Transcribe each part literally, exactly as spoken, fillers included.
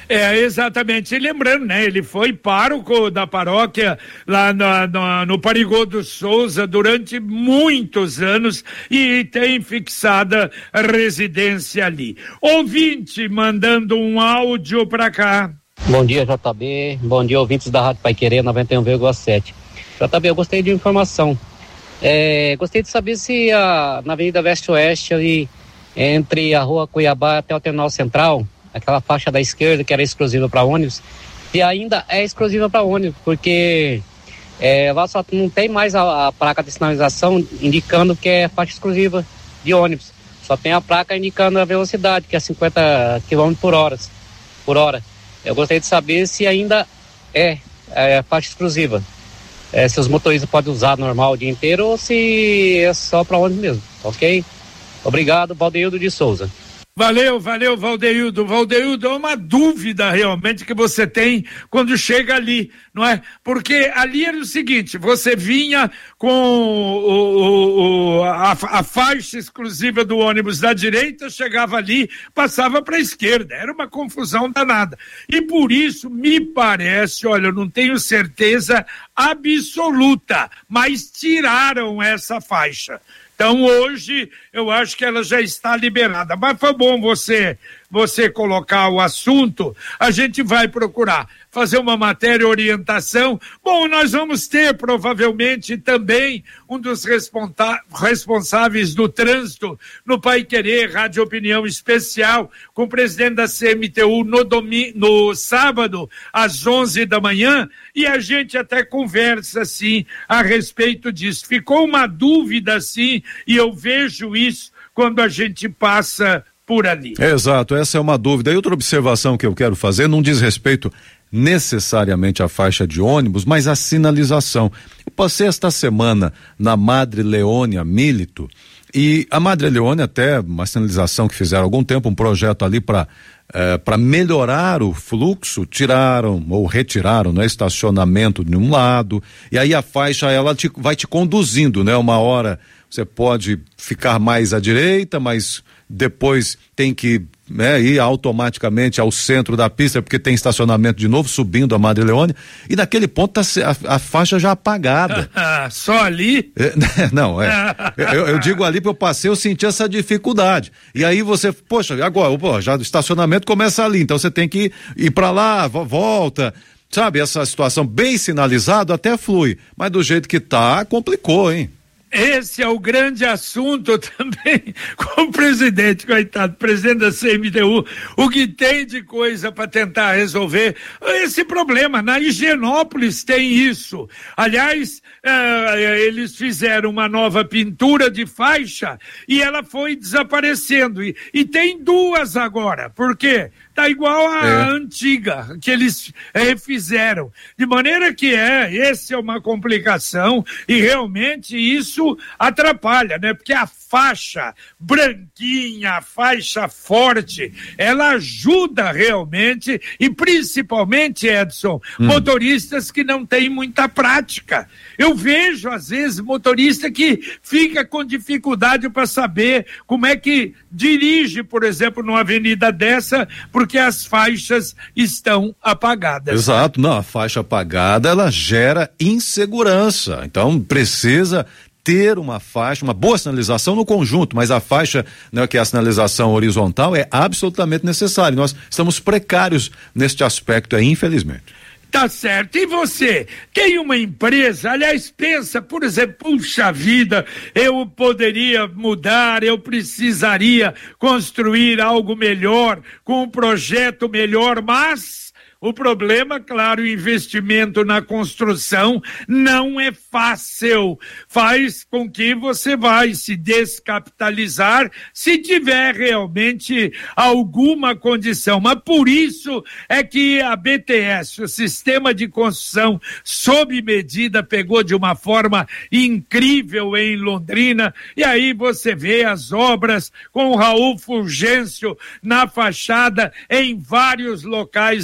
É, exatamente. E lembrando, né? Ele foi pároco da paróquia lá no, no, no Parigô do Souza durante muitos anos e tem fixada residência ali. Ouvinte mandando um áudio pra cá. Bom dia, J B. Bom dia, ouvintes da Rádio Paiquerê noventa e um vírgula sete. J B, eu gostei de informação. É, gostei de saber se a, na Avenida Leste-Oeste, ali, entre a Rua Cuiabá até o Terminal Central, aquela faixa da esquerda que era exclusiva para ônibus, e ainda é exclusiva para ônibus, porque é, lá só não tem mais a, a placa de sinalização indicando que é faixa exclusiva de ônibus. Só tem a placa indicando a velocidade, que é cinquenta quilômetros por hora. Por hora. Eu gostaria de saber se ainda é, é faixa exclusiva. É, se os motoristas podem usar normal o dia inteiro ou se é só para ônibus mesmo, ok? Obrigado, Valdeildo de Souza. Valeu, valeu, Valdeildo. Valdeildo, é uma dúvida realmente que você tem quando chega ali, não é? Porque ali era o seguinte, você vinha com o, o, o, a, a faixa exclusiva do ônibus da direita, chegava ali, passava para a esquerda, era uma confusão danada. E por isso, me parece, olha, eu não tenho certeza absoluta, mas tiraram essa faixa. Então hoje eu acho que ela já está liberada, mas foi bom você você colocar o assunto, a gente vai procurar fazer uma matéria orientação. Bom, nós vamos ter provavelmente também um dos responsa- responsáveis do trânsito no Paiquerê Rádio Opinião Especial com o presidente da C M T U no, domi- no sábado às onze da manhã e a gente até conversa assim a respeito disso. Ficou uma dúvida assim e eu vejo isso quando a gente passa por ali. Exato, essa é uma dúvida. E outra observação que eu quero fazer não diz respeito necessariamente à faixa de ônibus, mas à sinalização. Eu passei esta semana na Madre Leônia Milito e a Madre Leônia, até uma sinalização que fizeram há algum tempo, um projeto ali para eh, para melhorar o fluxo, tiraram ou retiraram, né, estacionamento de um lado, e aí a faixa ela te, vai te conduzindo, né? Uma hora você pode ficar mais à direita, mas depois tem que, né, ir automaticamente ao centro da pista porque tem estacionamento de novo subindo a Madre Leônia e naquele ponto tá a, a faixa já apagada. Só ali? É, não, é. eu, eu digo ali porque eu passei, eu senti essa dificuldade. E aí você, poxa, agora, pô, já o estacionamento começa ali, então você tem que ir para lá, volta. Sabe, essa situação bem sinalizado até flui, mas do jeito que tá, complicou, hein? Esse é o grande assunto também com o presidente, coitado, presidente da C M T U, o que tem de coisa para tentar resolver esse problema. Na Higienópolis tem isso. Aliás, eh, eles fizeram uma nova pintura de faixa e ela foi desaparecendo. E, e tem duas agora. Por quê? Tá igual a é. antiga, que eles refizeram. De maneira que é, essa é uma complicação e realmente isso atrapalha, né? Porque a faixa branquinha, a faixa forte, ela ajuda realmente e principalmente, Edson, hum. motoristas que não têm muita prática. Eu vejo, às vezes, motorista que fica com dificuldade para saber como é que dirige, por exemplo, numa avenida dessa, porque as faixas estão apagadas. Exato, não, a faixa apagada, ela gera insegurança, então precisa ter uma faixa, uma boa sinalização no conjunto, mas a faixa, né, que é a sinalização horizontal, é absolutamente necessária. Nós estamos precários neste aspecto aí, infelizmente. Tá certo. E você tem uma empresa, aliás, pensa, por exemplo, puxa vida, eu poderia mudar, eu precisaria construir algo melhor, com um projeto melhor, mas o problema, claro, o investimento na construção não é fácil. Faz com que você vai se descapitalizar se tiver realmente alguma condição. Mas por isso é que a B T S, o Sistema de Construção sob medida, pegou de uma forma incrível em Londrina. E aí você vê as obras com o Raul Fulgêncio na fachada em vários locais da cidade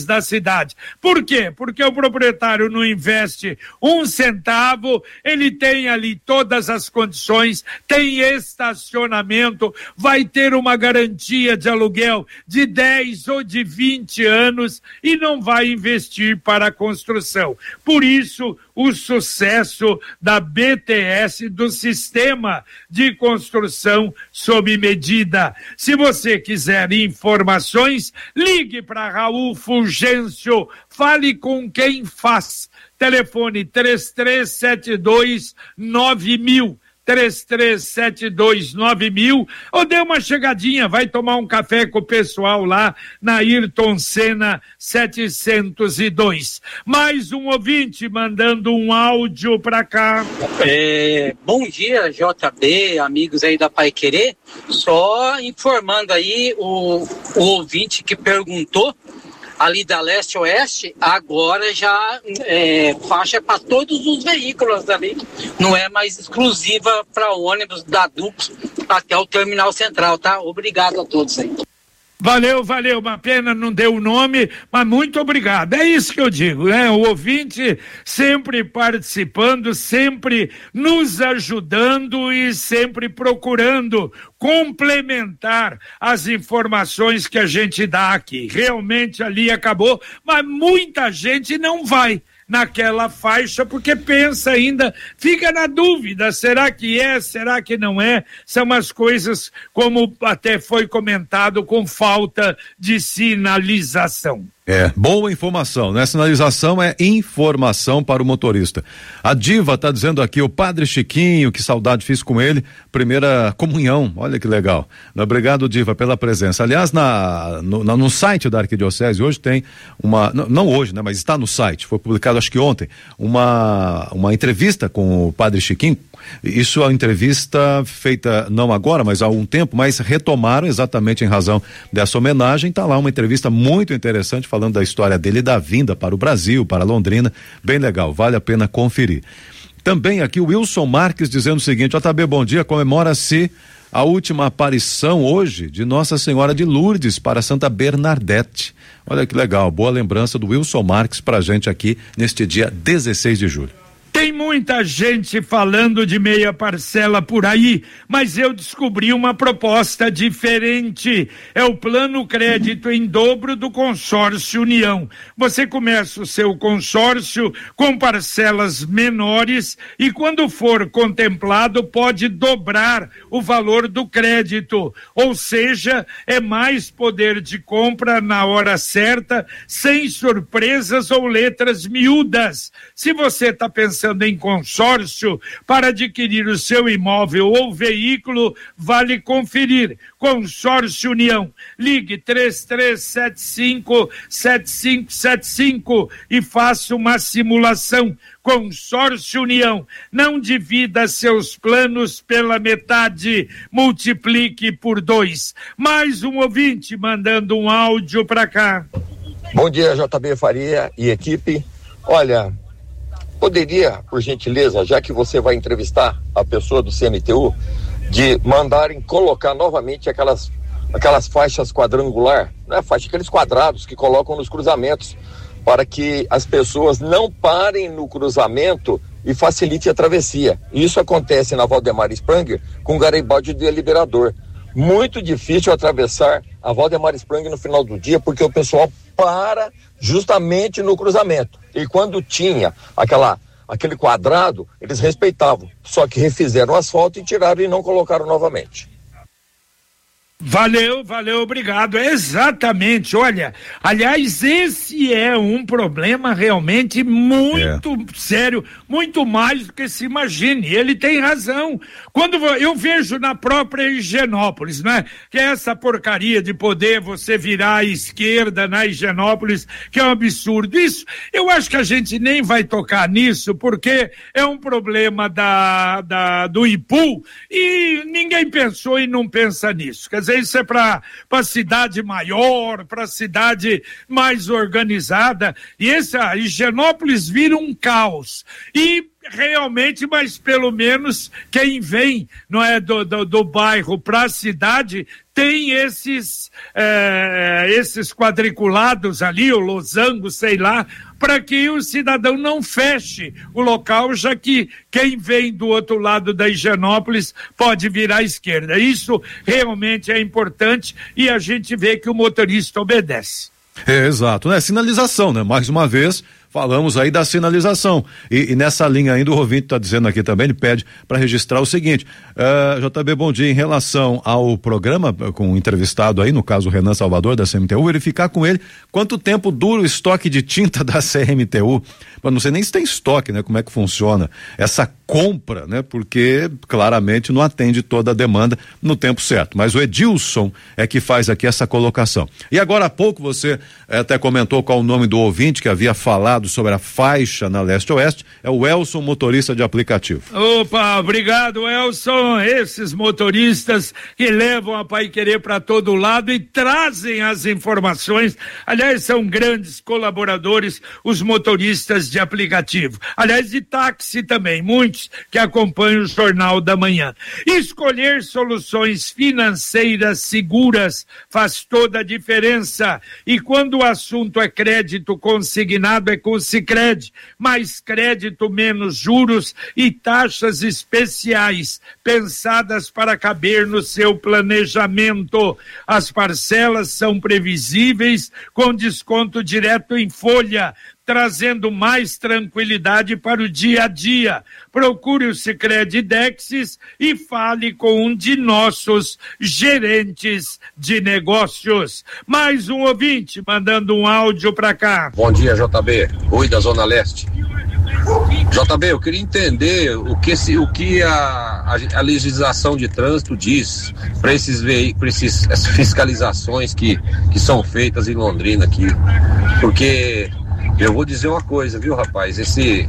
cidade. Por quê? Porque o proprietário não investe um centavo, ele tem ali todas as condições, tem estacionamento, vai ter uma garantia de aluguel de dez ou de vinte anos e não vai investir para a construção. Por isso, o sucesso da B T S, do Sistema de Construção sob Medida. Se você quiser informações, ligue para Raul Fulgêncio, fale com quem faz. Telefone três três sete dois nove mil. três três sete dois nove mil, ou dê uma chegadinha, vai tomar um café com o pessoal lá na Ayrton Senna setecentos e dois. Mais um ouvinte mandando um áudio para cá. É, bom dia, J B, amigos aí da Pai Querer. Só informando aí o, o ouvinte que perguntou ali da leste a oeste, agora já é faixa para todos os veículos ali, não é mais exclusiva para ônibus da Dux até o terminal central, tá? Obrigado a todos aí. Valeu, valeu, uma pena não deu o nome, mas muito obrigado, é isso que eu digo, né? O ouvinte sempre participando, sempre nos ajudando e sempre procurando complementar as informações que a gente dá aqui. Realmente ali acabou, mas muita gente não vai naquela faixa, porque pensa ainda, fica na dúvida, será que é, será que não é? São as coisas, como até foi comentado, com falta de sinalização. É, boa informação, né? Sinalização é informação para o motorista. A Diva está dizendo aqui, o Padre Chiquinho, que saudade fiz com ele, primeira comunhão, olha que legal. Obrigado, Diva, pela presença. Aliás, na, no, na, no site da Arquidiocese hoje tem uma, não, não hoje, né? Mas está no site, foi publicado acho que ontem, uma, uma entrevista com o Padre Chiquinho. Isso é uma entrevista feita não agora, mas há algum tempo, mas retomaram exatamente em razão dessa homenagem. Está lá uma entrevista muito interessante falando da história dele e da vinda para o Brasil, para Londrina, bem legal, vale a pena conferir. Também aqui o Wilson Marques dizendo o seguinte: J B, bom dia, comemora-se a última aparição hoje de Nossa Senhora de Lourdes para Santa Bernadette. Olha que legal, boa lembrança do Wilson Marques pra gente aqui neste dia dezesseis de julho. Tem muita gente falando de meia parcela por aí, mas eu descobri uma proposta diferente. É o plano crédito em dobro do Consórcio União. Você começa o seu consórcio com parcelas menores e quando for contemplado pode dobrar o valor do crédito. Ou seja, é mais poder de compra na hora certa, sem surpresas ou letras miúdas. Se você está pensando em consórcio para adquirir o seu imóvel ou veículo, vale conferir. Consórcio União. Ligue três três sete cinco sete cinco sete cinco e faça uma simulação. Consórcio União. Não divida seus planos pela metade, multiplique por dois. Mais um ouvinte mandando um áudio para cá. Bom dia, J B Faria e equipe. Olha, poderia, por gentileza, já que você vai entrevistar a pessoa do C M T U, de mandarem colocar novamente aquelas, aquelas faixas quadrangular, né? Faixa, aqueles quadrados que colocam nos cruzamentos, para que as pessoas não parem no cruzamento e facilite a travessia. Isso acontece na Valdemar Spranger com Garibaldi de Liberador. Muito difícil atravessar a Valdemar Spranger no final do dia, porque o pessoal para justamente no cruzamento. E quando tinha aquela, aquele quadrado, eles respeitavam. Só que refizeram o asfalto e tiraram e não colocaram novamente. Valeu, valeu, obrigado. Exatamente, olha, aliás, esse é um problema realmente muito é. sério, muito mais do que se imagine. Ele tem razão. Quando eu vejo na própria Higienópolis, né, que é essa porcaria de poder você virar à esquerda na Higienópolis, que é um absurdo. Isso, eu acho que a gente nem vai tocar nisso, porque é um problema da, da, do I P U e ninguém pensou e não pensa nisso. Quer dizer, isso é para para cidade maior, para cidade mais organizada, e essa Higienópolis vira um caos. E realmente, mas pelo menos quem vem, não é, do, do, do bairro para a cidade tem esses é, esses quadriculados ali, o losango, sei lá, para que o cidadão não feche o local, já que quem vem do outro lado da Higienópolis pode virar à esquerda. Isso realmente é importante e a gente vê que o motorista obedece. É, exato, né? Sinalização, né? Mais uma vez, falamos aí da sinalização. E, e nessa linha ainda, o ouvinte está dizendo aqui também, ele pede para registrar o seguinte: uh, J B, bom dia. Em relação ao programa com o entrevistado aí, no caso o Renan Salvador, da C M T U, verificar com ele quanto tempo dura o estoque de tinta da C M T U. Mas não sei nem se tem estoque, né? Como é que funciona essa compra, né? Porque claramente não atende toda a demanda no tempo certo. Mas o Edilson é que faz aqui essa colocação. E agora há pouco você eh, até comentou qual o nome do ouvinte que havia falado sobre a faixa na leste-oeste, é o Elson, motorista de aplicativo. Opa, obrigado, Elson. Esses motoristas que levam a Paiquerê para todo lado e trazem as informações. Aliás, são grandes colaboradores os motoristas de aplicativo. Aliás, de táxi também, muitos que acompanham o Jornal da Manhã. Escolher soluções financeiras seguras faz toda a diferença. E quando o assunto é crédito consignado, é com o Sicredi, mais crédito, menos juros e taxas especiais pensadas para caber no seu planejamento. As parcelas são previsíveis, com desconto direto em folha, trazendo mais tranquilidade para o dia a dia. Procure o Sicredi Dexis e fale com um de nossos gerentes de negócios. Mais um ouvinte mandando um áudio para cá. Bom dia, J B. Oi, da Zona Leste. J B, eu queria entender o que, se, o que a, a, a legislação de trânsito diz para esses veículos, essas fiscalizações que, que são feitas em Londrina aqui. Porque eu vou dizer uma coisa, viu, rapaz? Esse,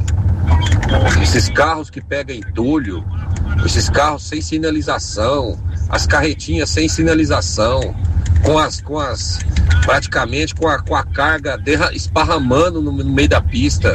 esses carros que pegam entulho, esses carros sem sinalização, as carretinhas sem sinalização, com as, com as praticamente com a, com a carga derra, esparramando no, no meio da pista.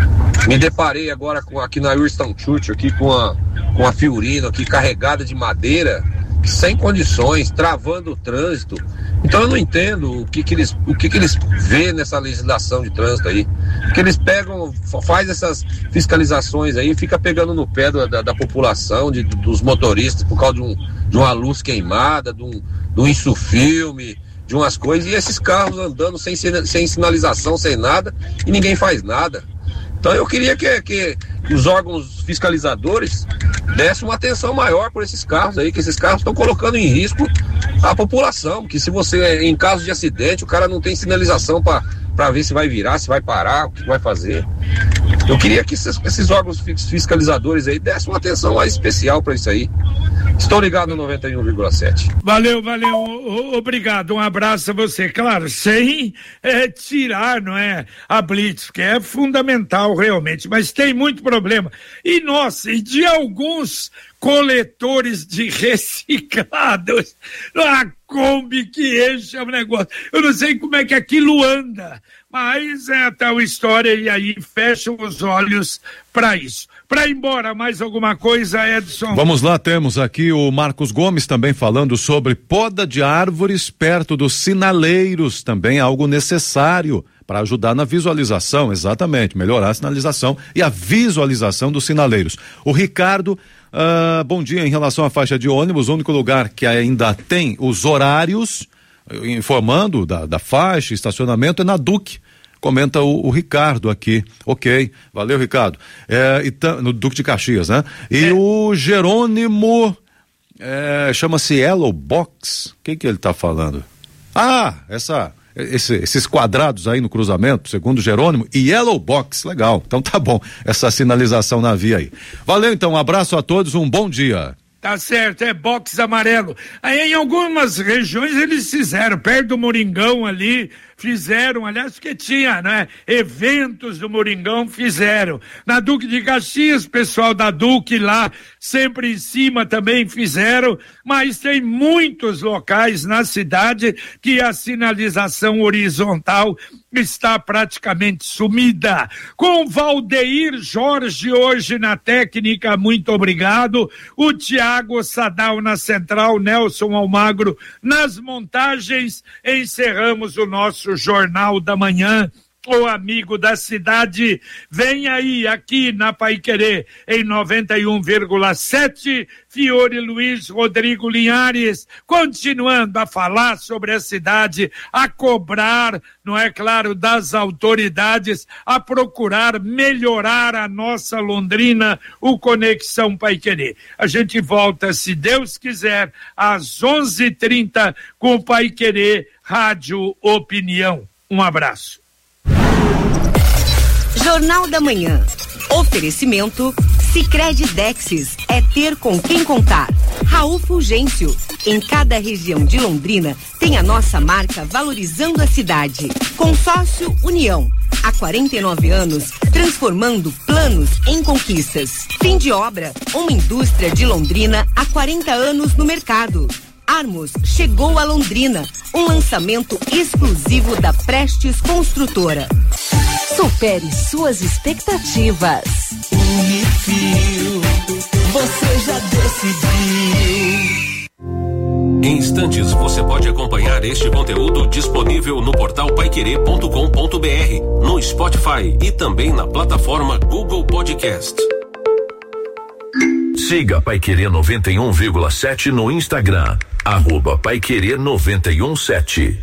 Me deparei agora com, aqui na Winston Churchill, aqui com a, com a Fiorino, aqui carregada de madeira, sem condições, travando o trânsito. Então eu não entendo o que que eles, o que que eles vê nessa legislação de trânsito aí. Que eles pegam, faz essas fiscalizações aí, fica pegando no pé da, da, da população, de, dos motoristas, por causa de, um, de uma luz queimada, de um, de um insufilme, de umas coisas, e esses carros andando sem, sem sinalização, sem nada, e ninguém faz nada. Então eu queria que, que os órgãos fiscalizadores dessem uma atenção maior por esses carros aí, que esses carros estão colocando em risco a população, que se você, em caso de acidente, o cara não tem sinalização para para ver se vai virar, se vai parar, o que vai fazer. Eu queria que esses, esses órgãos fiscalizadores aí dessem uma atenção mais especial para isso aí. Estou ligado no noventa e um vírgula sete. Valeu, valeu, obrigado, um abraço a você. Claro, sem é, tirar, não é, a blitz, que é fundamental realmente, mas tem muito problema. E nossa, e de alguns coletores de reciclados, a Kombi que enche o negócio. Eu não sei como é que aquilo anda, mas é tal história e aí fecham os olhos para isso. Para ir embora, mais alguma coisa, Edson? Vamos lá, temos aqui o Marcos Gomes também falando sobre poda de árvores perto dos sinaleiros, também algo necessário para ajudar na visualização, exatamente, melhorar a sinalização e a visualização dos sinaleiros. O Ricardo, uh, bom dia, em relação à faixa de ônibus, o único lugar que ainda tem os horários, informando da, da faixa, estacionamento, é na Duque. Comenta o, o Ricardo aqui. Ok, valeu, Ricardo. É, e tam, no Duque de Caxias, né? E é. o Jerônimo é, chama-se Yellow Box. O que que ele tá falando? Ah, essa, esse, esses quadrados aí no cruzamento, segundo o Jerônimo, e Yellow Box, legal. Então tá bom, essa sinalização na via aí. Valeu, então, um abraço a todos, um bom dia. Tá certo, é box amarelo. Aí em algumas regiões eles fizeram, perto do Moringão ali, fizeram, aliás, porque tinha, né? Eventos do Moringão fizeram. Na Duque de Caxias, pessoal da Duque lá, sempre em cima também fizeram, mas tem muitos locais na cidade que a sinalização horizontal está praticamente sumida. Com Valdeir Jorge hoje na técnica, muito obrigado. O Tiago Sadal na central, Nelson Almagro nas montagens. Encerramos o nosso Jornal da Manhã. O amigo da cidade, vem aí, aqui na Paiquerê, em noventa e um vírgula sete, Fiore Luiz Rodrigo Linhares, continuando a falar sobre a cidade, a cobrar, não é claro, das autoridades, a procurar melhorar a nossa Londrina, o Conexão Paiquerê. A gente volta, se Deus quiser, às onze e trinta com o Paiquerê Rádio Opinião. Um abraço. Jornal da Manhã. Oferecimento Sicredi Dexis. É ter com quem contar. Raul Fulgêncio. Em cada região de Londrina tem a nossa marca valorizando a cidade. Consórcio União. Há quarenta e nove anos, transformando planos em conquistas. Fim de obra. Uma indústria de Londrina há quarenta anos no mercado. Armos chegou a Londrina, um lançamento exclusivo da Prestes Construtora. Supere suas expectativas. Unifil, você já decidiu. Em instantes você pode acompanhar este conteúdo disponível no portal paiquerê ponto com ponto br, no Spotify e também na plataforma Google Podcast. Siga Paiquerê noventa e um vírgula sete no Instagram, arroba Paiquerê noventa e um sete.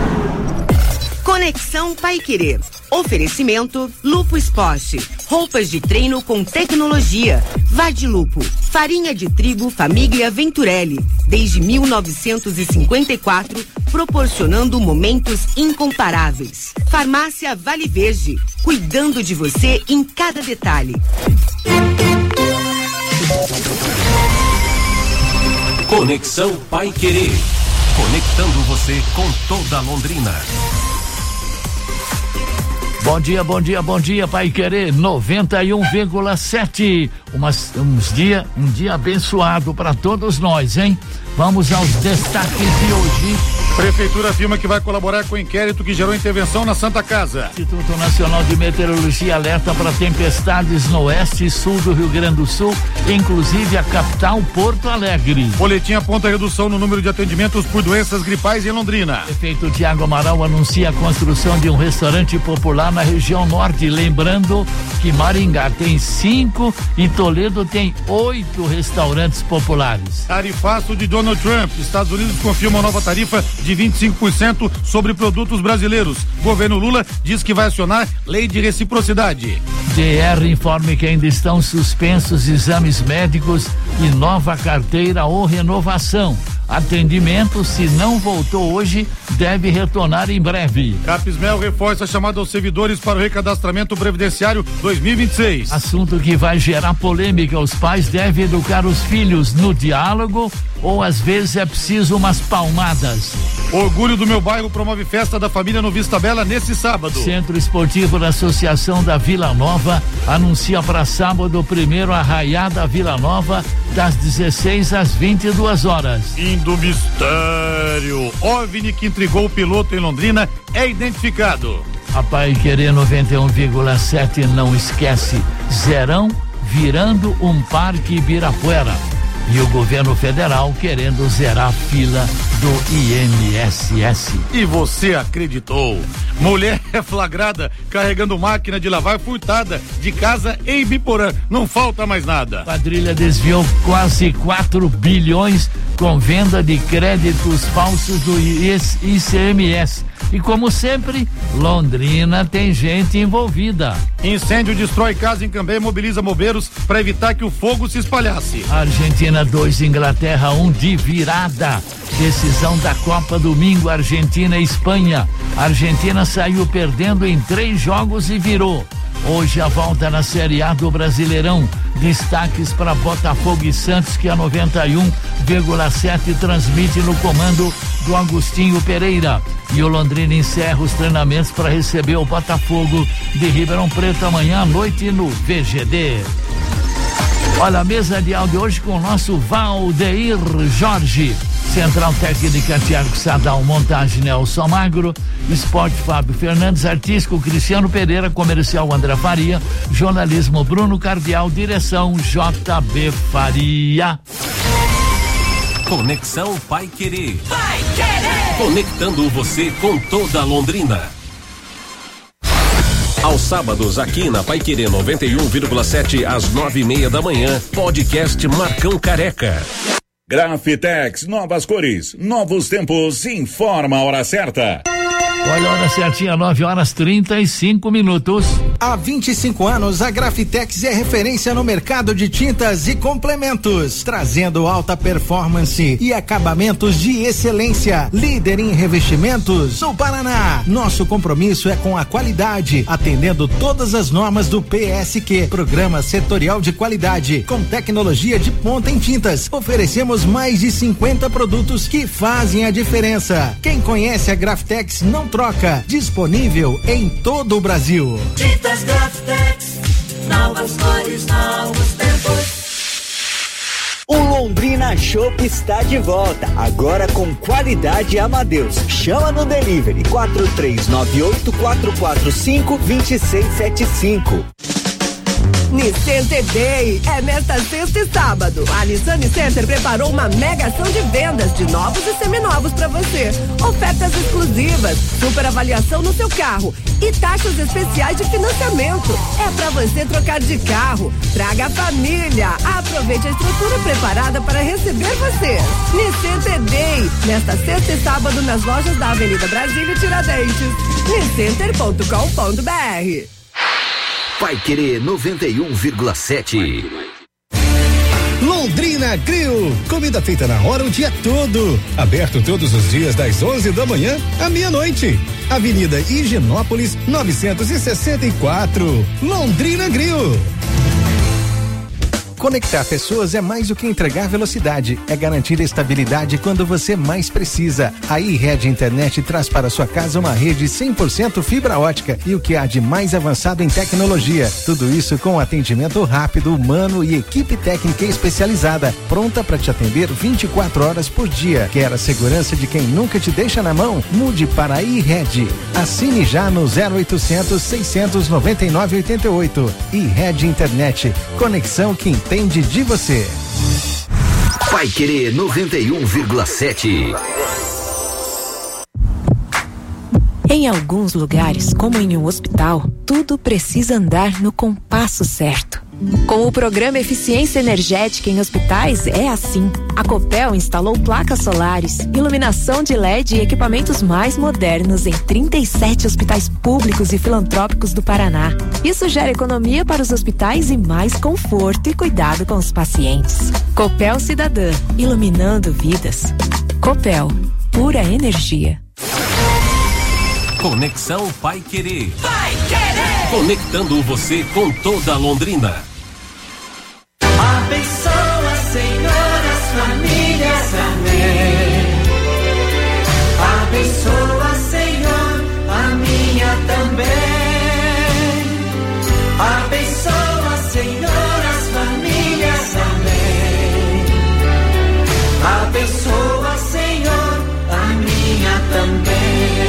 Conexão Paiquerê. Oferecimento Lupo Esporte. Roupas de treino com tecnologia. Vadilupo. Farinha de trigo Família Venturelli. Desde mil novecentos e cinquenta e quatro, proporcionando momentos incomparáveis. Farmácia Vale Verde. Cuidando de você em cada detalhe. Conexão Paiquerê. Conectando você com toda Londrina. Bom dia, bom dia, bom dia, Paiquerê noventa e um vírgula sete. Umas, uns dia, um dia abençoado para todos nós, hein? Vamos aos destaques de hoje. Prefeitura afirma que vai colaborar com o inquérito que gerou intervenção na Santa Casa. Instituto Nacional de Meteorologia alerta para tempestades no oeste e sul do Rio Grande do Sul, inclusive a capital Porto Alegre. Boletim aponta redução no número de atendimentos por doenças gripais em Londrina. Prefeito Tiago Amaral anuncia a construção de um restaurante popular na região norte, lembrando que Maringá tem cinco e Toledo tem oito restaurantes populares. Tarifaço de Donald Trump. Estados Unidos confirma uma nova tarifa de vinte e cinco por cento sobre produtos brasileiros. Governo Lula diz que vai acionar lei de reciprocidade. D R informa que ainda estão suspensos exames médicos e nova carteira ou renovação. Atendimento, se não voltou hoje, deve retornar em breve. Capismel reforça a chamada aos servidores para o recadastramento previdenciário dois mil e vinte e seis. Assunto que vai gerar polêmica. Os pais devem educar os filhos no diálogo ou às vezes é preciso umas palmadas. Orgulho do meu bairro promove festa da família no Vista Bela nesse sábado. Centro Esportivo da Associação da Vila Nova anuncia para sábado o primeiro arraiá da Vila Nova das dezesseis às vinte e duas horas. Fim do mistério. OVNI que intrigou o piloto em Londrina é identificado. A Paiquerê noventa e um vírgula sete não esquece. Zerão virando um parque Ibirapuera. E o governo federal querendo zerar a fila do I N S S. E você acreditou? Mulher é flagrada carregando máquina de lavar furtada de casa em Biporã. Não falta mais nada. Quadrilha desviou quase quatro bilhões com venda de créditos falsos do I C M S. E como sempre, Londrina tem gente envolvida. Incêndio destrói casa em Cambé e mobiliza bombeiros para evitar que o fogo se espalhasse. Argentina dois, Inglaterra um de virada. Decisão da Copa domingo, Argentina e Espanha. A Argentina saiu perdendo em três jogos e virou. Hoje a volta na Série A do Brasileirão. Destaques para Botafogo e Santos, que a noventa e um vírgula sete transmite no comando do Agostinho Pereira. E o Londrina encerra os treinamentos para receber o Botafogo de Ribeirão Preto amanhã à noite no V G D. Olha a mesa de áudio hoje com o nosso Valdeir Jorge. Central Técnica Tiago Sadal, montagem Nelson Magro, esporte Fábio Fernandes, artístico Cristiano Pereira, comercial André Faria, jornalismo Bruno Cardial, direção J B Faria. Conexão Paiquerê. Paiquerê. Conectando você com toda Londrina. Aos sábados, aqui na Paiquerê noventa e um vírgula sete, às nove e meia da manhã, podcast Marcão Careca. Grafitex, novas cores, novos tempos, informa a hora certa. Olha a hora certinha, nove horas trinta e cinco minutos. Há vinte e cinco anos, a Grafitex é referência no mercado de tintas e complementos, trazendo alta performance e acabamentos de excelência. Líder em revestimentos no Paraná. Nosso compromisso é com a qualidade, atendendo todas as normas do P S Q, Programa Setorial de Qualidade, com tecnologia de ponta em tintas. Oferecemos mais de cinquenta produtos que fazem a diferença. Quem conhece a Grafitex não troca. Disponível em todo o Brasil. Tintas Grafitex, novas cores, novos tempos. O Londrina Shop está de volta, agora com qualidade Amadeus. Chama no delivery quatro três nove oito, quatro quatro cinco, dois seis sete cinco. Nissan Day é nesta sexta e sábado. A Nissan Center preparou uma mega ação de vendas de novos e seminovos para você. Ofertas exclusivas, super avaliação no seu carro e taxas especiais de financiamento. É para você trocar de carro. Traga a família. Aproveite a estrutura preparada para receber você. Nissan Day, nesta sexta e sábado nas lojas da Avenida Brasília e Tiradentes. niscenter ponto com ponto br. Paiquerê noventa e um vírgula sete. Londrina Grill, comida feita na hora o dia todo. Aberto todos os dias das onze da manhã à meia-noite. Avenida Higienópolis novecentos e sessenta e quatro. Londrina Grill. Conectar pessoas é mais do que entregar velocidade, é garantir estabilidade quando você mais precisa. A iRed Internet traz para sua casa uma rede cem por cento fibra ótica e o que há de mais avançado em tecnologia. Tudo isso com atendimento rápido, humano e equipe técnica especializada, pronta para te atender vinte e quatro horas por dia. Quer a segurança de quem nunca te deixa na mão? Mude para a iRed. Assine já no zero oitocentos, seiscentos noventa e nove, oitenta e oito. iRed Internet. Conexão que depende de você. Paiquerê noventa e um vírgula sete. Em alguns lugares, como em um hospital, tudo precisa andar no compasso certo. Com o programa Eficiência Energética em Hospitais é assim. A Copel instalou placas solares, iluminação de L E D e equipamentos mais modernos em trinta e sete hospitais públicos e filantrópicos do Paraná. Isso gera economia para os hospitais e mais conforto e cuidado com os pacientes. Copel Cidadã, iluminando vidas. Copel, pura energia. Conexão Paiquerê. Paiquerê. Conectando você com toda Londrina. Abençoa, Senhor, as famílias, amém. Abençoa, Senhor, a minha também. Abençoa, Senhor, as famílias, amém. Abençoa, Senhor, a minha também.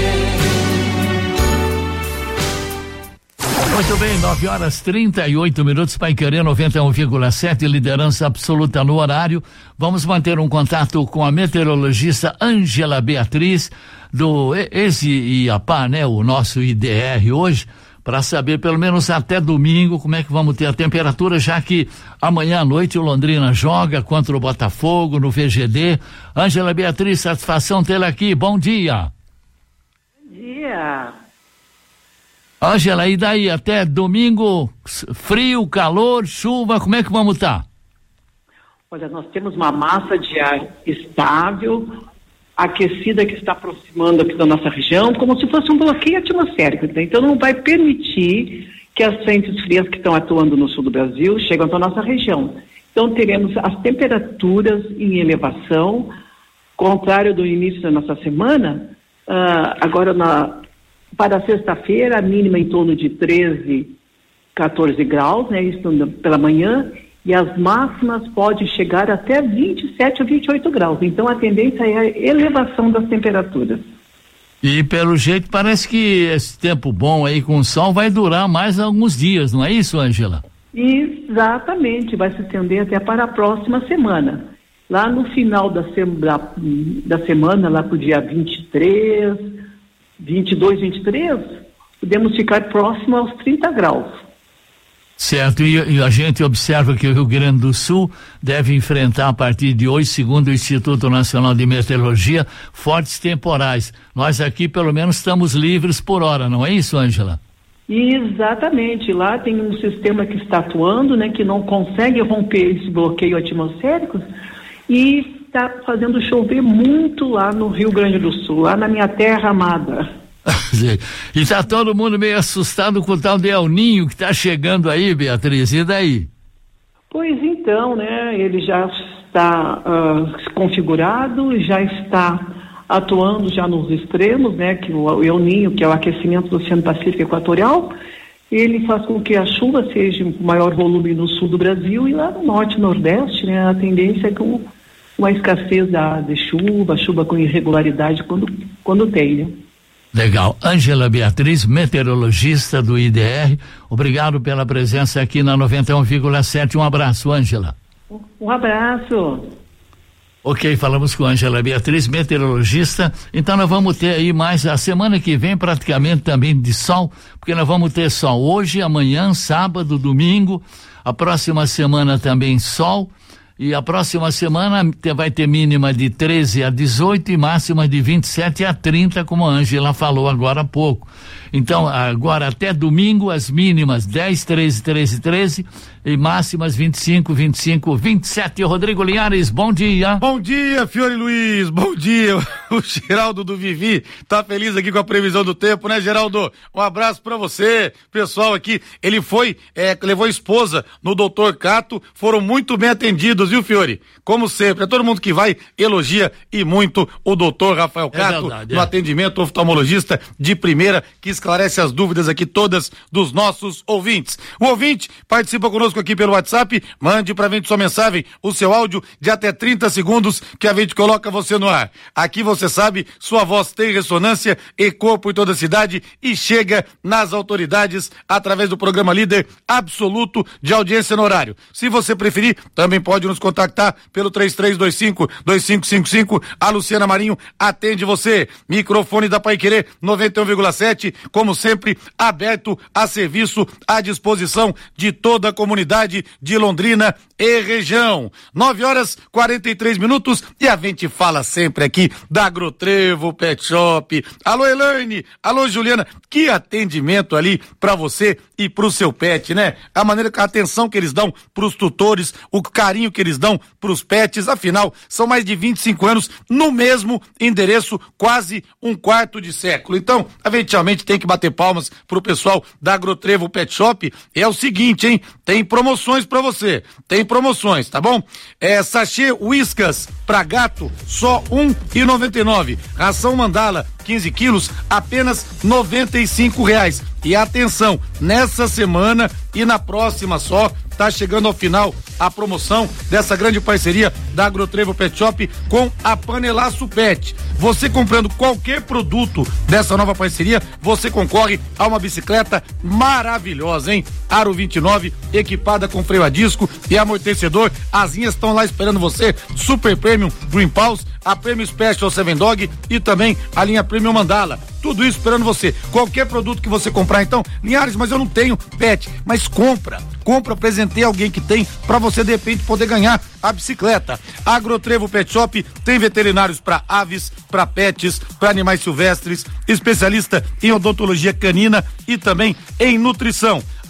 Muito bem, nove horas trinta e oito minutos, Paiquerê noventa e um vírgula sete, liderança absoluta no horário. Vamos manter um contato com a meteorologista Ângela Beatriz, do Ex-Iapá, né? O nosso I D R hoje, para saber pelo menos até domingo como é que vamos ter a temperatura, já que amanhã à noite o Londrina joga contra o Botafogo no V G D. Ângela Beatriz, satisfação tê-la aqui, bom dia. Bom dia. Ângela, e daí até domingo, frio, calor, chuva, como é que vamos estar? Olha, nós temos uma massa de ar estável, aquecida, que está aproximando aqui da nossa região, como se fosse um bloqueio atmosférico, então não vai permitir que que as frentes frias que estão atuando no sul do Brasil chegam para a nossa região. Então teremos as temperaturas em elevação, contrário do início da nossa semana, uh, agora na, para sexta-feira a mínima em torno de treze, quatorze graus, né, isso pela manhã, e as máximas podem chegar até vinte e sete ou vinte e oito graus. Então a tendência é a elevação das temperaturas. E pelo jeito parece que esse tempo bom aí com o sol vai durar mais alguns dias, não é isso, Ângela? Exatamente, vai se estender até para a próxima semana. Lá no final da, se da, da semana, lá para o dia vinte e três, vinte e dois, vinte e três, podemos ficar próximo aos trinta graus. Certo, e, e a gente observa que o Rio Grande do Sul deve enfrentar a partir de hoje, segundo o Instituto Nacional de Meteorologia, fortes temporais. Nós aqui pelo menos estamos livres por hora, não é isso, Ângela? Exatamente, lá tem um sistema que está atuando, né, que não consegue romper esse bloqueio atmosférico e está fazendo chover muito lá no Rio Grande do Sul, lá na minha terra amada. E está todo mundo meio assustado com o tal de El Ninho que está chegando aí, Beatriz, e daí? Pois então, né, ele já está uh, configurado, já está atuando já nos extremos, né, que o El Ninho, que é o aquecimento do Oceano Pacífico Equatorial, ele faz com que a chuva seja com maior volume no sul do Brasil e lá no norte e nordeste, né, a tendência é com uma escassez da, de chuva, chuva com irregularidade quando, quando tem, né. Legal. Ângela Beatriz, meteorologista do I D R, obrigado pela presença aqui na noventa e um vírgula sete. Um abraço, Ângela. Um abraço. Ok, falamos com a Ângela Beatriz, meteorologista. Então nós vamos ter aí mais a semana que vem praticamente também de sol, porque nós vamos ter sol hoje, amanhã, sábado, domingo. A próxima semana também sol. E a próxima semana vai ter mínima de treze a dezoito e máxima de vinte e sete a trinta, como a Ângela falou agora há pouco. Então, agora até domingo, as mínimas dez, treze, treze, treze e máximas vinte e cinco, vinte e cinco, vinte e sete. Rodrigo Linhares, bom dia. Bom dia, Fiore Luiz, bom dia. O Geraldo do Vivi tá feliz aqui com a previsão do tempo, né, Geraldo? Um abraço pra você, pessoal aqui. Ele foi, é, levou a esposa no doutor Cato, foram muito bem atendidos, viu, Fiore? Como sempre, é todo mundo que vai, elogia e muito o doutor Rafael Cato, é verdade, no é. atendimento oftalmologista de primeira, que esclarece as dúvidas aqui todas dos nossos ouvintes. O ouvinte participa conosco aqui pelo WhatsApp, mande pra gente sua mensagem, o seu áudio de até trinta segundos, que a gente coloca você no ar. Aqui você sabe, sua voz tem ressonância, ecoa por toda a cidade e chega nas autoridades através do programa líder absoluto de audiência no horário. Se você preferir, também pode nos contactar pelo três três dois cinco, dois cinco cinco cinco. A Luciana Marinho atende você. Microfone da Paiquerê noventa e um vírgula sete, como sempre, aberto a serviço, à disposição de toda a comunidade de Londrina e região. nove horas quarenta e três minutos e a gente fala sempre aqui da Agrotrevo Pet Shop. Alô, Elaine, alô, Juliana, que atendimento ali pra você e pro seu pet, né? A maneira, a atenção que eles dão pros tutores, o carinho que eles dão pros pets, afinal, são mais de vinte e cinco anos no mesmo endereço, quase um quarto de século. Então, a gente realmente tem que bater palmas pro pessoal da Agrotrevo Pet Shop. É o seguinte, hein? Tem promoções pra você, tem promoções, tá bom? É sachê Whiskas pra gato, só um e noventa e nove. Ração Mandala, quinze quilos, apenas noventa e cinco reais. E atenção, nessa semana e na próxima só, tá chegando ao final a promoção dessa grande parceria da Agrotrevo Pet Shop com a Panelaço Pet. Você comprando qualquer produto dessa nova parceria, você concorre a uma bicicleta maravilhosa, hein? Aro vinte e nove, equipada com freio a disco e amortecedor. As linhas estão lá esperando você. Super Premium Green Pulse, a Premium Special Seven Dog e também a linha Premium Mandala. Tudo isso esperando você. Qualquer produto que você comprar, então, Linhares, mas eu não tenho pet, mas compra. Compra, presenteia alguém que tem, pra você de repente poder ganhar a bicicleta. Agrotrevo Pet Shop tem veterinários para aves, para pets, para animais silvestres, especialista em odontologia canina e também em nutrição.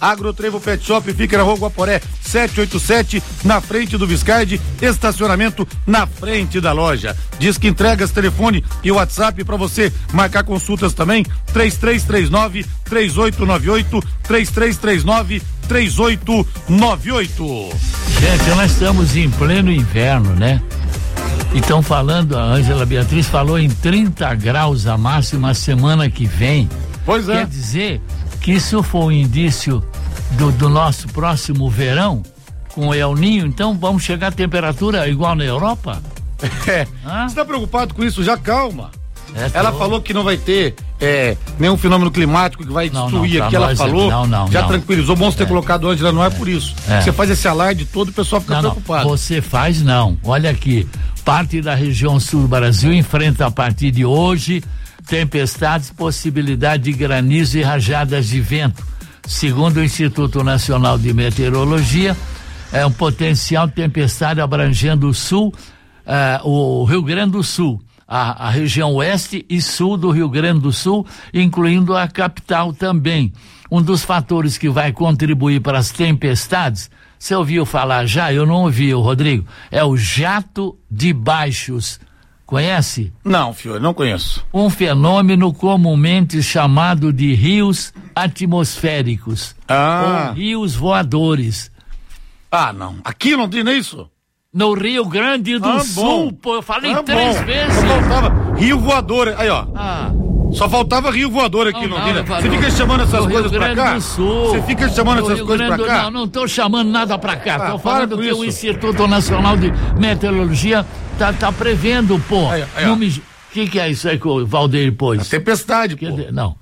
Agrotrevo Pet Shop fica na Rua Guaporé setecentos e oitenta e sete, na frente do Viscardi, estacionamento na frente da loja. Diz que entregas, telefone e WhatsApp para você marcar consultas também, três três três nove, três oito nove oito, três três três nove, três oito nove oito. Gente, nós estamos em pleno inverno, né? E estão falando, a Ângela Beatriz falou em trinta graus a máxima semana que vem. Pois é. Quer dizer que isso foi um indício do, do nosso próximo verão com o El Ninho, então vamos chegar a temperatura igual na Europa? É. Hã? Você tá preocupado com isso? Já calma. É, ela falou que não vai ter é, nenhum fenômeno climático que vai destruir não, aqui, ela falou, não, não, já não. tranquilizou, bom você ter É. colocado Ângela, não é, é por isso. É. Você faz esse alarde todo, o pessoal fica não, preocupado. Não, você faz não, olha aqui, parte da região sul do Brasil enfrenta a partir de hoje tempestades, possibilidade de granizo e rajadas de vento. Segundo o Instituto Nacional de Meteorologia, é um potencial de tempestade abrangendo o sul, uh, o Rio Grande do Sul, a, a região oeste e sul do Rio Grande do Sul, incluindo a capital também. Um dos fatores que vai contribuir para as tempestades, você ouviu falar já? Eu não ouvi, Rodrigo, é o jato de baixos. Conhece? Não, filho, não conheço. Um fenômeno comumente chamado de rios atmosféricos. Ah. Ou rios voadores. Ah, não. Aqui não tem isso? No Rio Grande do ah, Sul, bom. pô, eu falei ah, três bom. vezes. Só faltava Rio Voador, aí ó. Ah. Só faltava Rio Voador aqui não, no Rio. Não, Você fica chamando essas coisas pra cá? Você fica chamando essas Rio coisas Grande, pra cá? Não, não tô chamando nada pra cá. Ah, tô falando que isso. o Instituto Nacional de Meteorologia tá, tá prevendo, pô. Aí, aí, não me... Que que é isso aí que o Valdeir pôs? A tempestade, pô. Dizer, não.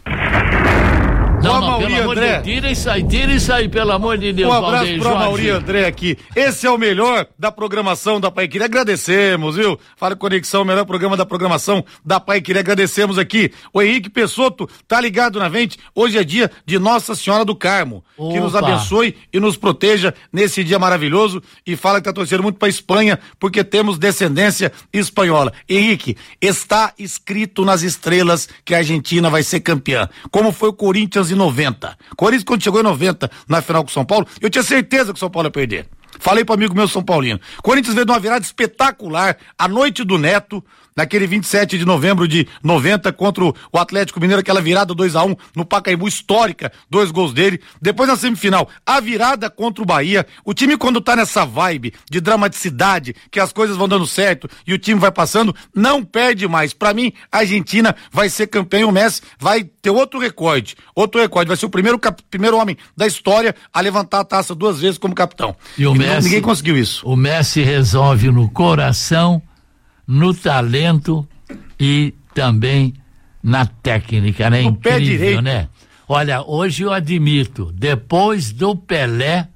Não, Ô, não, Mauri, pelo amor de André. Deus, tira isso aí, tira isso aí, pelo amor de Deus, Um abraço Valdeir pro Jorge. Mauri André aqui. Esse é o melhor da programação da Paiquerê. Agradecemos, viu? Fala Conexão, o melhor programa da programação da Paiquerê. Agradecemos aqui. O Henrique Pessotto tá ligado na vente. Hoje é dia de Nossa Senhora do Carmo. Opa. Que nos abençoe e nos proteja nesse dia maravilhoso. E fala que tá torcendo muito pra Espanha, porque temos descendência espanhola. Henrique, está escrito nas estrelas que a Argentina vai ser campeã. Como foi o Corinthians em noventa. Corinthians, quando chegou em noventa na final com o São Paulo, eu tinha certeza que o São Paulo ia perder. Falei para amigo meu São Paulino. Corinthians veio de uma virada espetacular, a noite do Neto, naquele vinte e sete de novembro de noventa, contra o Atlético Mineiro, aquela virada dois a um no Pacaembu, histórica, dois gols dele. Depois na semifinal, a virada contra o Bahia. O time, quando tá nessa vibe de dramaticidade, que as coisas vão dando certo e o time vai passando, não perde mais. Pra mim, a Argentina vai ser campeã e o Messi vai ter outro recorde. Outro recorde. Vai ser o primeiro, cap... primeiro homem da história a levantar a taça duas vezes como capitão. E o e Messi, ninguém conseguiu isso. O Messi resolve no coração, no talento e também na técnica, né? No pé Incrível, direito. né? Olha, hoje eu admito, depois do Pelé,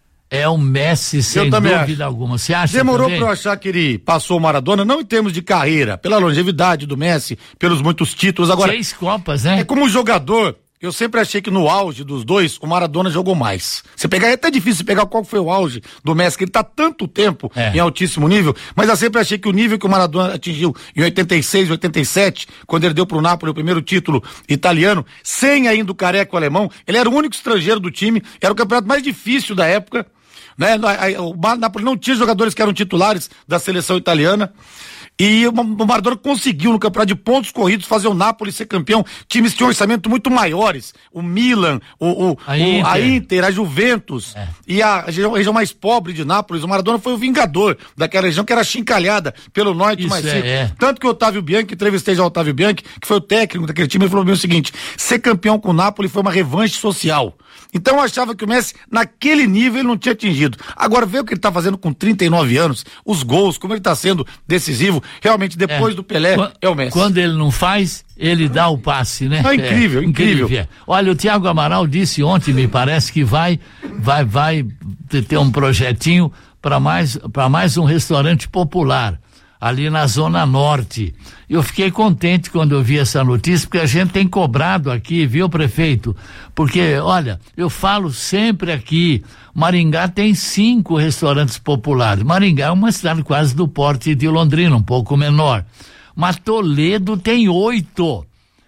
é o Messi, sem dúvida acho. alguma. Você acha Demorou também? pra eu achar que ele passou o Maradona, não em termos de carreira, pela longevidade do Messi, pelos muitos títulos. Agora, Seis Copas, né? É como jogador, eu sempre achei que no auge dos dois, o Maradona jogou mais. Você pegar, é até difícil pegar qual foi o auge do Messi, que ele tá tanto tempo É. em altíssimo nível, mas eu sempre achei que o nível que o Maradona atingiu em oitenta e seis, oitenta e sete, quando ele deu pro Napoli o primeiro título italiano, sem ainda o careco alemão, ele era o único estrangeiro do time, era o campeonato mais difícil da época, né? O Napoli não tinha jogadores que eram titulares da seleção italiana. E o Maradona conseguiu no campeonato de pontos corridos fazer o Napoli ser campeão. Times tinham orçamento muito maiores. O Milan, o, o, A o- Inter. a Inter, a Juventus. É. E a região, a região mais pobre de Nápoles. O Maradona foi o vingador daquela região que era chincalhada pelo norte Isso mais é, rico. é. Tanto que o Otávio Bianchi, entrevistei já o Otávio Bianchi, que foi o técnico daquele time, ele falou bem o seguinte: ser campeão com o Napoli foi uma revanche social. Então eu achava que o Messi, naquele nível, ele não tinha atingido. Agora, vê o que ele tá fazendo com trinta e nove anos, os gols, como ele tá sendo decisivo. Realmente, depois do Pelé, Qu- é o Messi. Quando ele não faz, ele dá o passe, né? Ah, incrível, incrível. é. Olha, o Thiago Amaral disse ontem, me parece que vai, vai, vai ter um projetinho para mais, para mais um restaurante popular ali na Zona Norte. Eu fiquei contente quando eu vi essa notícia, porque a gente tem cobrado aqui, viu, prefeito? Porque, olha, eu falo sempre aqui, Maringá tem cinco restaurantes populares. Maringá é uma cidade quase do porte de Londrina, um pouco menor. Mas Toledo tem oito.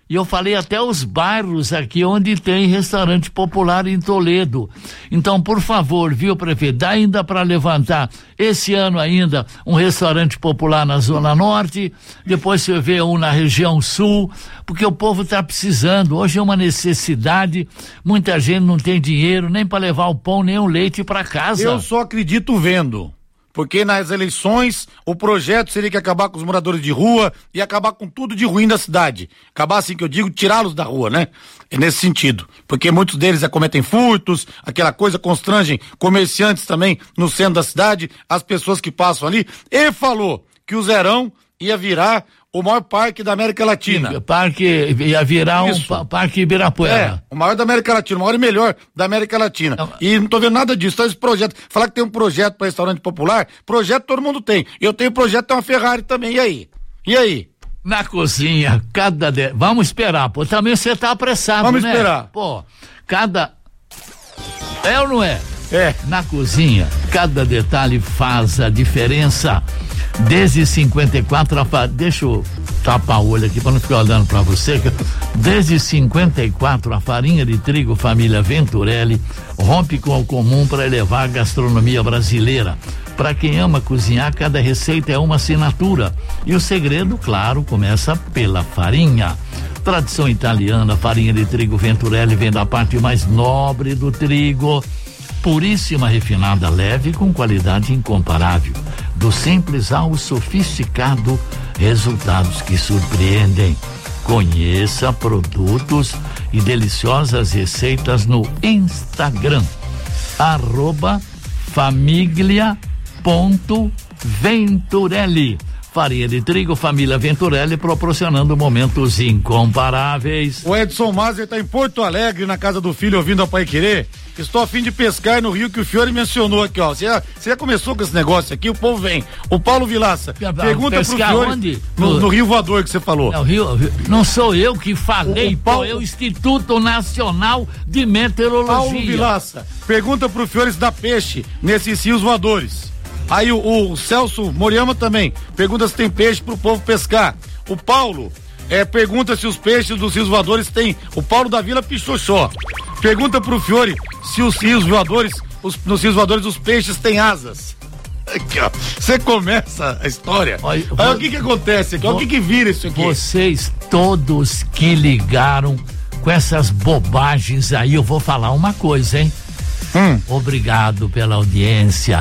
E eu falei até os bairros aqui onde tem restaurante popular em Toledo. Então, por favor, viu, prefeito, dá ainda para levantar esse ano ainda um restaurante popular na Zona Norte, depois você vê um na região sul, porque o povo está precisando. Hoje é uma necessidade, muita gente não tem dinheiro nem para levar o pão nem o leite para casa. Eu só acredito vendo. Porque nas eleições o projeto seria que acabar com os moradores de rua e acabar com tudo de ruim da cidade. Acabar, assim que eu digo, tirá-los da rua, né? É nesse sentido. Porque muitos deles já cometem furtos, aquela coisa, constrangem comerciantes também no centro da cidade, as pessoas que passam ali. Ele falou que o Zerão ia virar o maior parque da América Latina. Parque, ia virar Isso. um parque Ibirapuera. É, o maior da América Latina, o maior e melhor da América Latina. Não. E não tô vendo nada disso. Então esse projeto, falar que tem um projeto para restaurante popular, projeto todo mundo tem. Eu tenho projeto, tem uma Ferrari também, e aí? E aí? Na cozinha, cada... De... Vamos esperar, pô, também você tá apressado, Vamos né? esperar. Pô, cada... É ou não é? É. Na cozinha, cada detalhe faz a diferença. Desde cinquenta e quatro, a fa... deixa eu tapar o olho aqui para não ficar olhando para você. Desde cinquenta e quatro, a farinha de trigo família Venturelli rompe com o comum para elevar a gastronomia brasileira. Para quem ama cozinhar, cada receita é uma assinatura. E o segredo, claro, começa pela farinha. Tradição italiana, farinha de trigo Venturelli vem da parte mais nobre do trigo. Puríssima, refinada, leve, com qualidade incomparável. Do simples ao sofisticado, resultados que surpreendem. Conheça produtos e deliciosas receitas no Instagram, arroba família ponto venturelli. Farinha de trigo família Venturelli, proporcionando momentos incomparáveis. O Edson Mazer está em Porto Alegre, na casa do filho, ouvindo a Paiquerê. Estou a fim de pescar no rio que o Fiore mencionou aqui, ó. Você já, já começou com esse negócio aqui, o povo vem. O Paulo Vilaça, pergunta pro Fiore. Onde? No, no Rio Voador que você falou. É, o Rio, não sou eu que falei, o, o Paulo, pô, é o Instituto Nacional de Meteorologia. Paulo Vilaça, pergunta pro Fiore se dá peixe nesses rios voadores. Aí o, o Celso Moriyama também pergunta se tem peixe pro povo pescar. O Paulo é, pergunta se os peixes dos rios voadores tem. O Paulo da Vila Pichoxó pergunta pro Fiore se os rios voadores, os, nos rios voadores os peixes têm asas. Aqui, ó. Você começa a história. Olha, vou, aí o que que acontece aqui? Vou, o que que vira isso aqui? Vocês todos que ligaram com essas bobagens aí, eu vou falar uma coisa, hein? Hum. Obrigado pela audiência.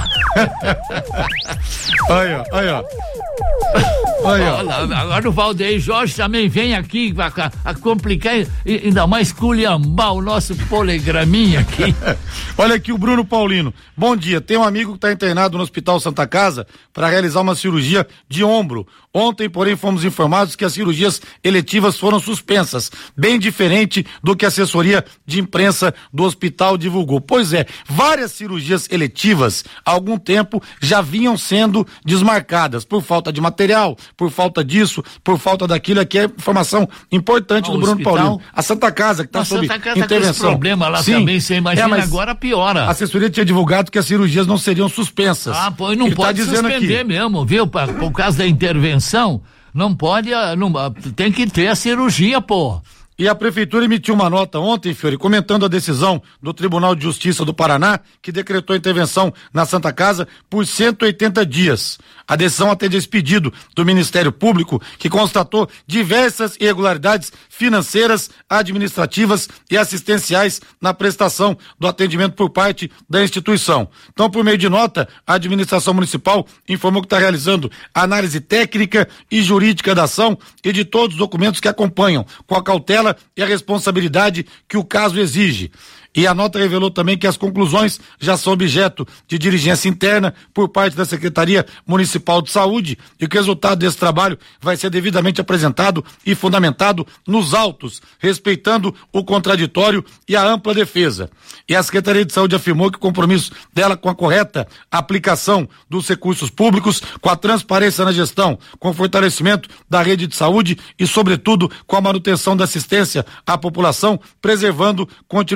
Olha, olha. Olha. Agora o Valdeir Jorge também vem aqui a, a complicar e ainda mais culhambar o nosso polegraminha aqui. Olha aqui o Bruno Paulino. Bom dia, tem um amigo que está internado no Hospital Santa Casa para realizar uma cirurgia de ombro. Ontem, porém, fomos informados que as cirurgias eletivas foram suspensas, bem diferente do que a assessoria de imprensa do hospital divulgou. Pois é, várias cirurgias eletivas há algum tempo já vinham sendo desmarcadas por falta de material, por falta disso, por falta daquilo. Aqui é informação importante ah, do Bruno hospital, Paulino. A Santa Casa que está sob Santa Casa intervenção. Tá com esse problema lá Sim, também, você imagina, é, agora piora. A assessoria tinha divulgado que as cirurgias não seriam suspensas. Ah, pô, não Ele pode tá suspender aqui. mesmo, viu? Por, por causa da intervenção, não pode, não, tem que ter a cirurgia, pô. E a prefeitura emitiu uma nota ontem, Fiore, comentando a decisão do Tribunal de Justiça do Paraná, que decretou a intervenção na Santa Casa por cento e oitenta dias. A decisão atende esse pedido do Ministério Público, que constatou diversas irregularidades financeiras, administrativas e assistenciais na prestação do atendimento por parte da instituição. Então, por meio de nota, a administração municipal informou que está realizando análise técnica e jurídica da ação e de todos os documentos que acompanham, com a cautela e a responsabilidade que o caso exige. E a nota revelou também que as conclusões já são objeto de diligência interna por parte da Secretaria Municipal de Saúde e que o resultado desse trabalho vai ser devidamente apresentado e fundamentado nos autos, respeitando o contraditório e a ampla defesa. E a Secretaria de Saúde afirmou que o compromisso dela com a correta aplicação dos recursos públicos, com a transparência na gestão, com o fortalecimento da rede de saúde e, sobretudo, com a manutenção da assistência à população, preservando continuidade do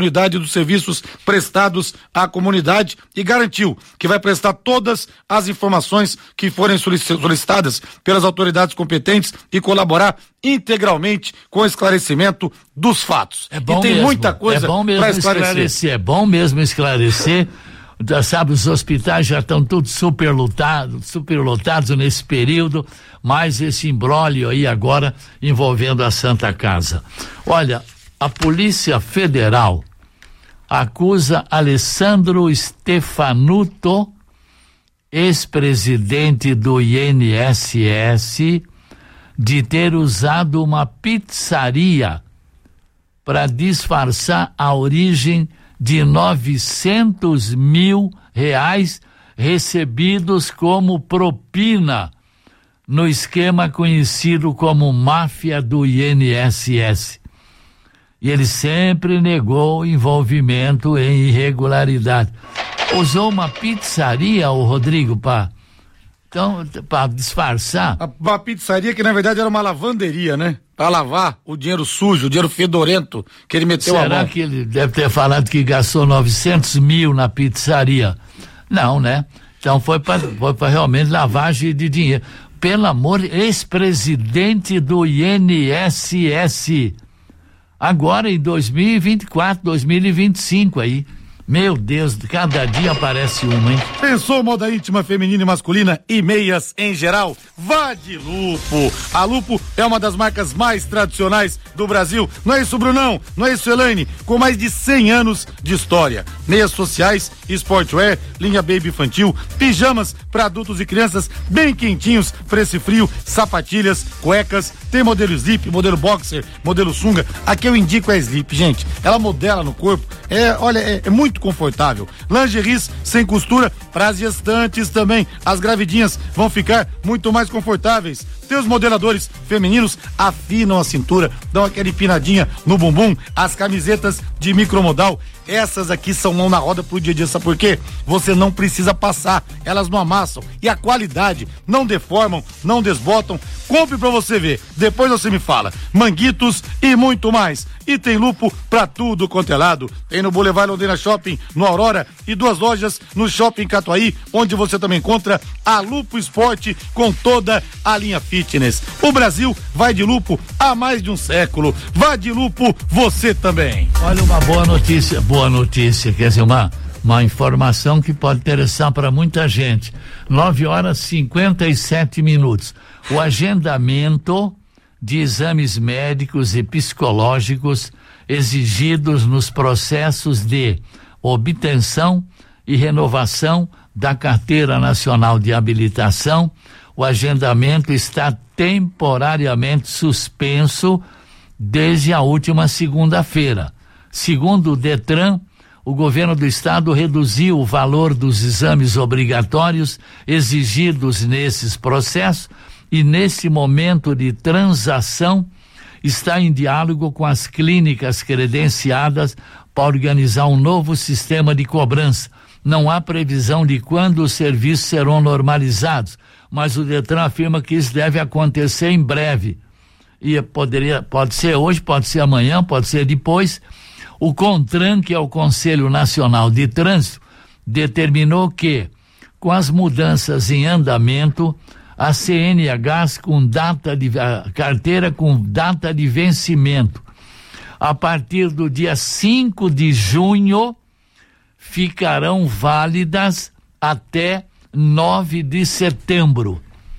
dos serviços prestados à comunidade e garantiu que vai prestar todas as informações que forem solicitadas pelas autoridades competentes e colaborar integralmente com o esclarecimento dos fatos. É bom e tem mesmo, muita coisa é bom mesmo para esclarecer. esclarecer. É bom mesmo esclarecer. Já sabe, os hospitais já estão todos superlotados, superlotados nesse período, mais esse imbróglio aí agora envolvendo a Santa Casa. Olha, a Polícia Federal acusa Alessandro Stefanuto, ex-presidente do I N S S, de ter usado uma pizzaria para disfarçar a origem de novecentos mil reais recebidos como propina no esquema conhecido como máfia do I N S S. E ele sempre negou envolvimento em irregularidade. Usou uma pizzaria, o Rodrigo, para então, para disfarçar. A, uma pizzaria que na verdade era uma lavanderia, né? Para lavar o dinheiro sujo, o dinheiro fedorento que ele meteu a mão. Será que ele deve ter falado que gastou novecentos mil na pizzaria? Não, né? Então foi para foi para realmente lavagem de dinheiro. Pelo amor, ex-presidente do I N S S. Agora em dois mil e vinte e quatro, dois mil e vinte e cinco aí. Meu Deus, cada dia aparece uma, hein? Pensou moda íntima feminina e masculina e meias em geral? Vá de Lupo. A Lupo é uma das marcas mais tradicionais do Brasil. Não é isso, Brunão? Não é isso, Elaine? Com mais de cem anos de história. Meias sociais, sportwear, linha baby infantil, pijamas para adultos e crianças bem quentinhos para esse frio, sapatilhas, cuecas, tem modelo slip, modelo boxer, modelo sunga. Aqui eu indico a slip, gente. Ela modela no corpo. É, olha, é, é muito confortável. Lingeries sem costura para as gestantes também. As gravidinhas vão ficar muito mais confortáveis. Tem os modeladores femininos, afinam a cintura, dão aquela empinadinha no bumbum. As camisetas de micromodal, essas aqui são mão na roda pro dia a dia, sabe por quê? Você não precisa passar, elas não amassam e a qualidade não deformam, não desbotam. Compre pra você ver, depois você me fala. Manguitos e muito mais. E tem Lupo pra tudo quanto é lado. Tem no Boulevard Londrina Shopping, no Aurora, e duas lojas no Shopping Catuaí, onde você também encontra a Lupo Esporte com toda a linha fitness. O Brasil vai de Lupo há mais de um século. Vá de Lupo você também. Olha, uma boa notícia, boa notícia, quer dizer, uma, uma informação que pode interessar para muita gente. nove horas e cinquenta e sete minutos. O agendamento de exames médicos e psicológicos exigidos nos processos de obtenção e renovação da Carteira Nacional de Habilitação, o agendamento está temporariamente suspenso desde a última segunda-feira. Segundo o Detran, o governo do estado reduziu o valor dos exames obrigatórios exigidos nesses processos e, nesse momento de transação, está em diálogo com as clínicas credenciadas para organizar um novo sistema de cobrança. Não há previsão de quando os serviços serão normalizados, mas o Detran afirma que isso deve acontecer em breve. E poderia, pode ser hoje, pode ser amanhã, pode ser depois. O CONTRAN, que é o Conselho Nacional de Trânsito, determinou que, com as mudanças em andamento, a C N H com data de a carteira com data de vencimento a partir do dia cinco de junho ficarão válidas até nove de setembro,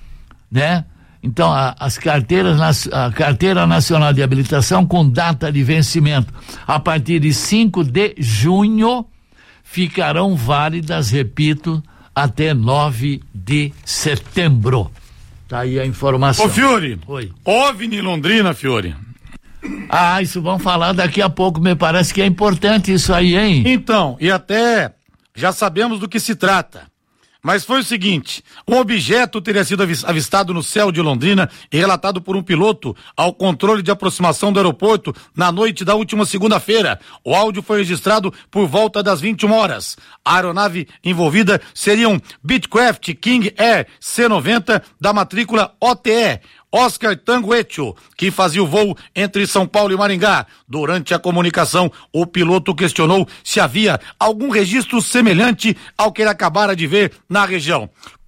né? Então a, as carteiras a carteira nacional de habilitação com data de vencimento a partir de cinco de junho ficarão válidas, repito, até nove de setembro. Tá aí a informação. Ô, Fiore. Oi. OVNI Londrina, Fiore. Ah, isso vamos falar daqui a pouco, me parece que é importante isso aí, hein? Então, e até já sabemos do que se trata. Mas foi o seguinte, um objeto teria sido avistado no céu de Londrina e relatado por um piloto ao controle de aproximação do aeroporto na noite da última segunda-feira. O áudio foi registrado por volta das vinte e uma horas. A aeronave envolvida seria um Beechcraft King Air C noventa da matrícula O T E. Oscar Tanguecho, que fazia o voo entre São Paulo e Maringá. Durante a comunicação, o piloto questionou se havia algum registro semelhante ao que ele acabara de ver na região.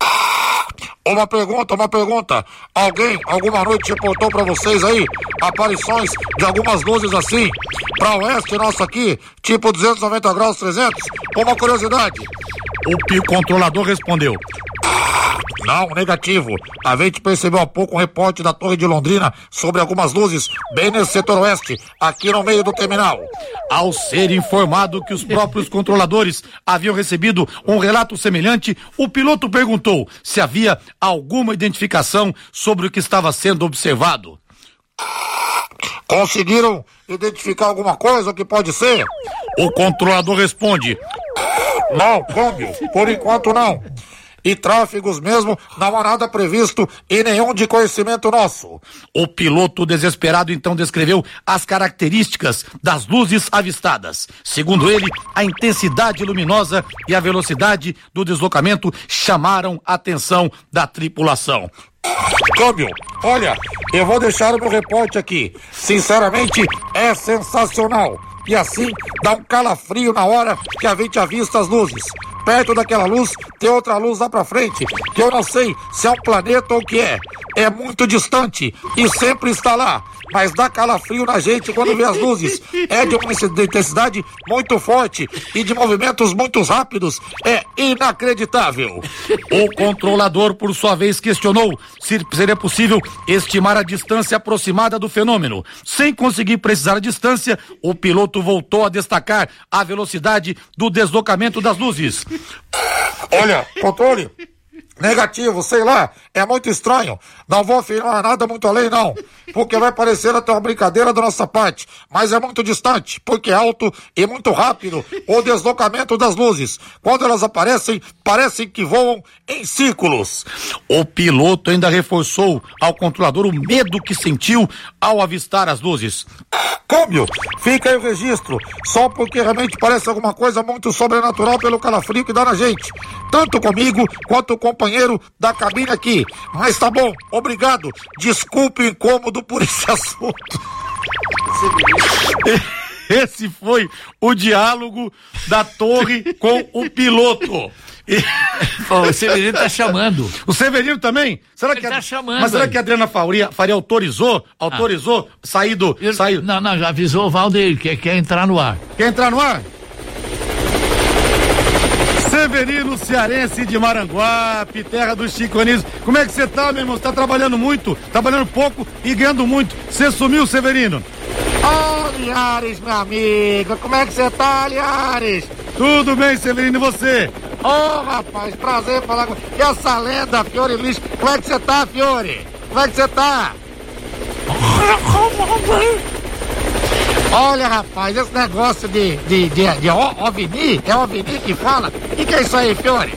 Uma pergunta, uma pergunta. Alguém, alguma noite reportou pra vocês aí aparições de algumas luzes assim, pra oeste nosso aqui, tipo duzentos e noventa graus, trezentos? Uma curiosidade. O controlador respondeu: não, negativo. A gente percebeu há pouco um reporte da Torre de Londrina sobre algumas luzes bem nesse setor oeste, aqui no meio do terminal. Ao ser informado que os próprios controladores haviam recebido um relato semelhante, o piloto perguntou se havia alguma identificação sobre o que estava sendo observado. Conseguiram identificar alguma coisa? O que pode ser? O controlador responde: não, câmbio, por enquanto não. E tráfegos mesmo, não há nada previsto e nenhum de conhecimento nosso. O piloto desesperado então descreveu as características das luzes avistadas. Segundo ele, a intensidade luminosa e a velocidade do deslocamento chamaram a atenção da tripulação. Câmbio, olha, eu vou deixar o meu reporte aqui. Sinceramente, é sensacional. E assim, dá um calafrio na hora que a gente avista as luzes. Perto daquela luz, tem outra luz lá pra frente, que eu não sei se é um planeta ou o que é. É muito distante e sempre está lá, mas dá calafrio na gente quando vê as luzes. É de uma intensidade muito forte e de movimentos muito rápidos. É inacreditável. O controlador, por sua vez, questionou se seria possível estimar a distância aproximada do fenômeno. Sem conseguir precisar a distância, o piloto voltou a destacar a velocidade do deslocamento das luzes. Olha, controle. Negativo, sei lá, é muito estranho. Não vou afirmar nada muito além, não. Porque vai parecer até uma brincadeira da nossa parte. Mas é muito distante, porque é alto e muito rápido o deslocamento das luzes. Quando elas aparecem, parecem que voam em círculos. O piloto ainda reforçou ao controlador o medo que sentiu ao avistar as luzes. Câmbio, fica aí o registro. Só porque realmente parece alguma coisa muito sobrenatural pelo calafrio que dá na gente. Tanto comigo quanto o companheiro da cabine aqui. Mas tá bom, obrigado. Desculpe o incômodo por esse assunto. Esse foi o diálogo da torre com o piloto. E... Pô, o Severino tá chamando. O Severino também? Será Ele que tá a... chamando. Mas será aí. que a Adriana Faria, Faria autorizou? Autorizou ah. sair do. Ele... Sair... Não, não, já avisou o Valdeir que quer entrar no ar. Quer entrar no ar? Severino Cearense de Maranguape, terra dos Chico Anísio. Como é que você tá, meu irmão? Você tá trabalhando muito, trabalhando pouco e ganhando muito. Você sumiu, Severino? Ô, oh, Liares, meu amigo, como é que você tá, Liares? Tudo bem, Severino, e você? Ô, oh, rapaz, prazer falar com... E essa lenda, Fiore Luiz, como é que você tá, Fiore? Como é que você tá? Olha, rapaz, esse negócio de, de, de, de OVNI, é OVNI que fala? O que é isso aí, Fiore?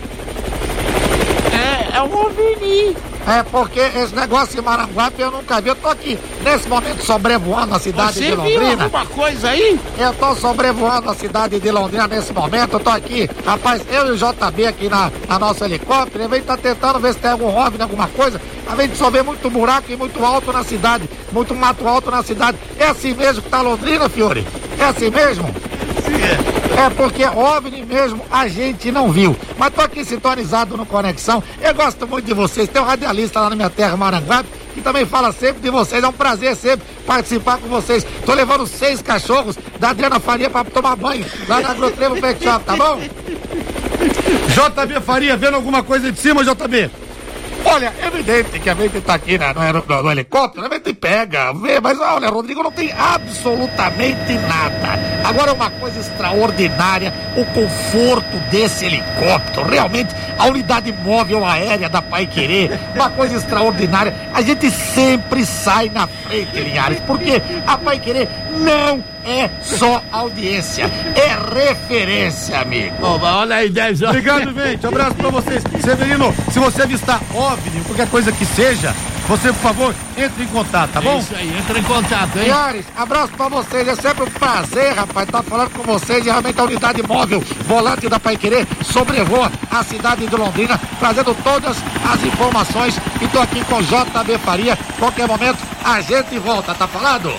É, é um OVNI. É porque esse negócio em Maranguape eu nunca vi. Eu tô aqui, nesse momento, sobrevoando a cidade Você de Londrina. Viu alguma coisa aí? Eu tô sobrevoando a cidade de Londrina nesse momento. Eu tô aqui, rapaz, eu e o J B aqui na, na nossa helicóptero. A gente tá tentando ver se tem algum OVNI, alguma coisa. A gente só vê muito buraco e muito alto na cidade. Muito mato alto na cidade. É assim mesmo que tá Londrina, Fiore? É assim mesmo? Sim, é. É porque OVNI mesmo a gente não viu. Mas tô aqui sintonizado no Conexão. Eu gosto muito de vocês. Tem um radialista lá na minha terra, Maranguape, que também fala sempre de vocês. É um prazer sempre participar com vocês. Tô levando seis cachorros da Adriana Faria pra tomar banho lá na Agrotrevo Pet Shop, tá bom? J B Faria, vendo alguma coisa de cima, J B? Olha, é evidente que a gente tá aqui na, no, no, no helicóptero, a gente pega, vê, mas olha, Rodrigo, não tem absolutamente nada. Agora, uma coisa extraordinária, o conforto desse helicóptero, realmente, a unidade móvel aérea da Paiquerê, uma coisa extraordinária. A gente sempre sai na frente, Linhares, porque a Paiquerê não é só audiência, é referência, amigo. Oh, olha aí, dez horas. Obrigado, gente. Um abraço pra vocês. Severino, se você avistar OVNI, qualquer coisa que seja, Você, por favor, entre em contato, tá bom? É isso aí, entra em contato, hein? Senhores, abraço pra vocês, é sempre um prazer, rapaz, estar tá falando com vocês. E realmente a unidade móvel volante da Paiquerê sobrevoa a cidade de Londrina, trazendo todas as informações. E tô aqui com o J B Faria. Qualquer momento a gente volta, tá falado?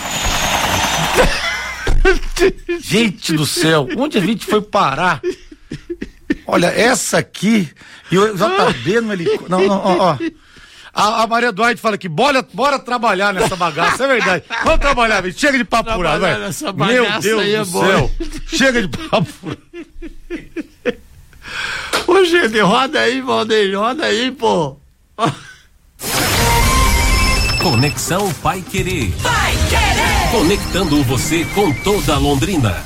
Gente do céu, onde a gente foi parar? Olha, essa aqui, e o J B no helicóptero. Não, não, ó, ó. A, a Maria Duarte fala que bora, bora trabalhar nessa bagaça, é verdade. Vamos trabalhar, velho. Chega de papo furado, vai. Meu Deus do é céu. Chega de papo furado. Ô, gente, roda aí, Valdeir, roda aí, pô. Conexão Paiquerê. Paiquerê. Conectando você com toda Londrina.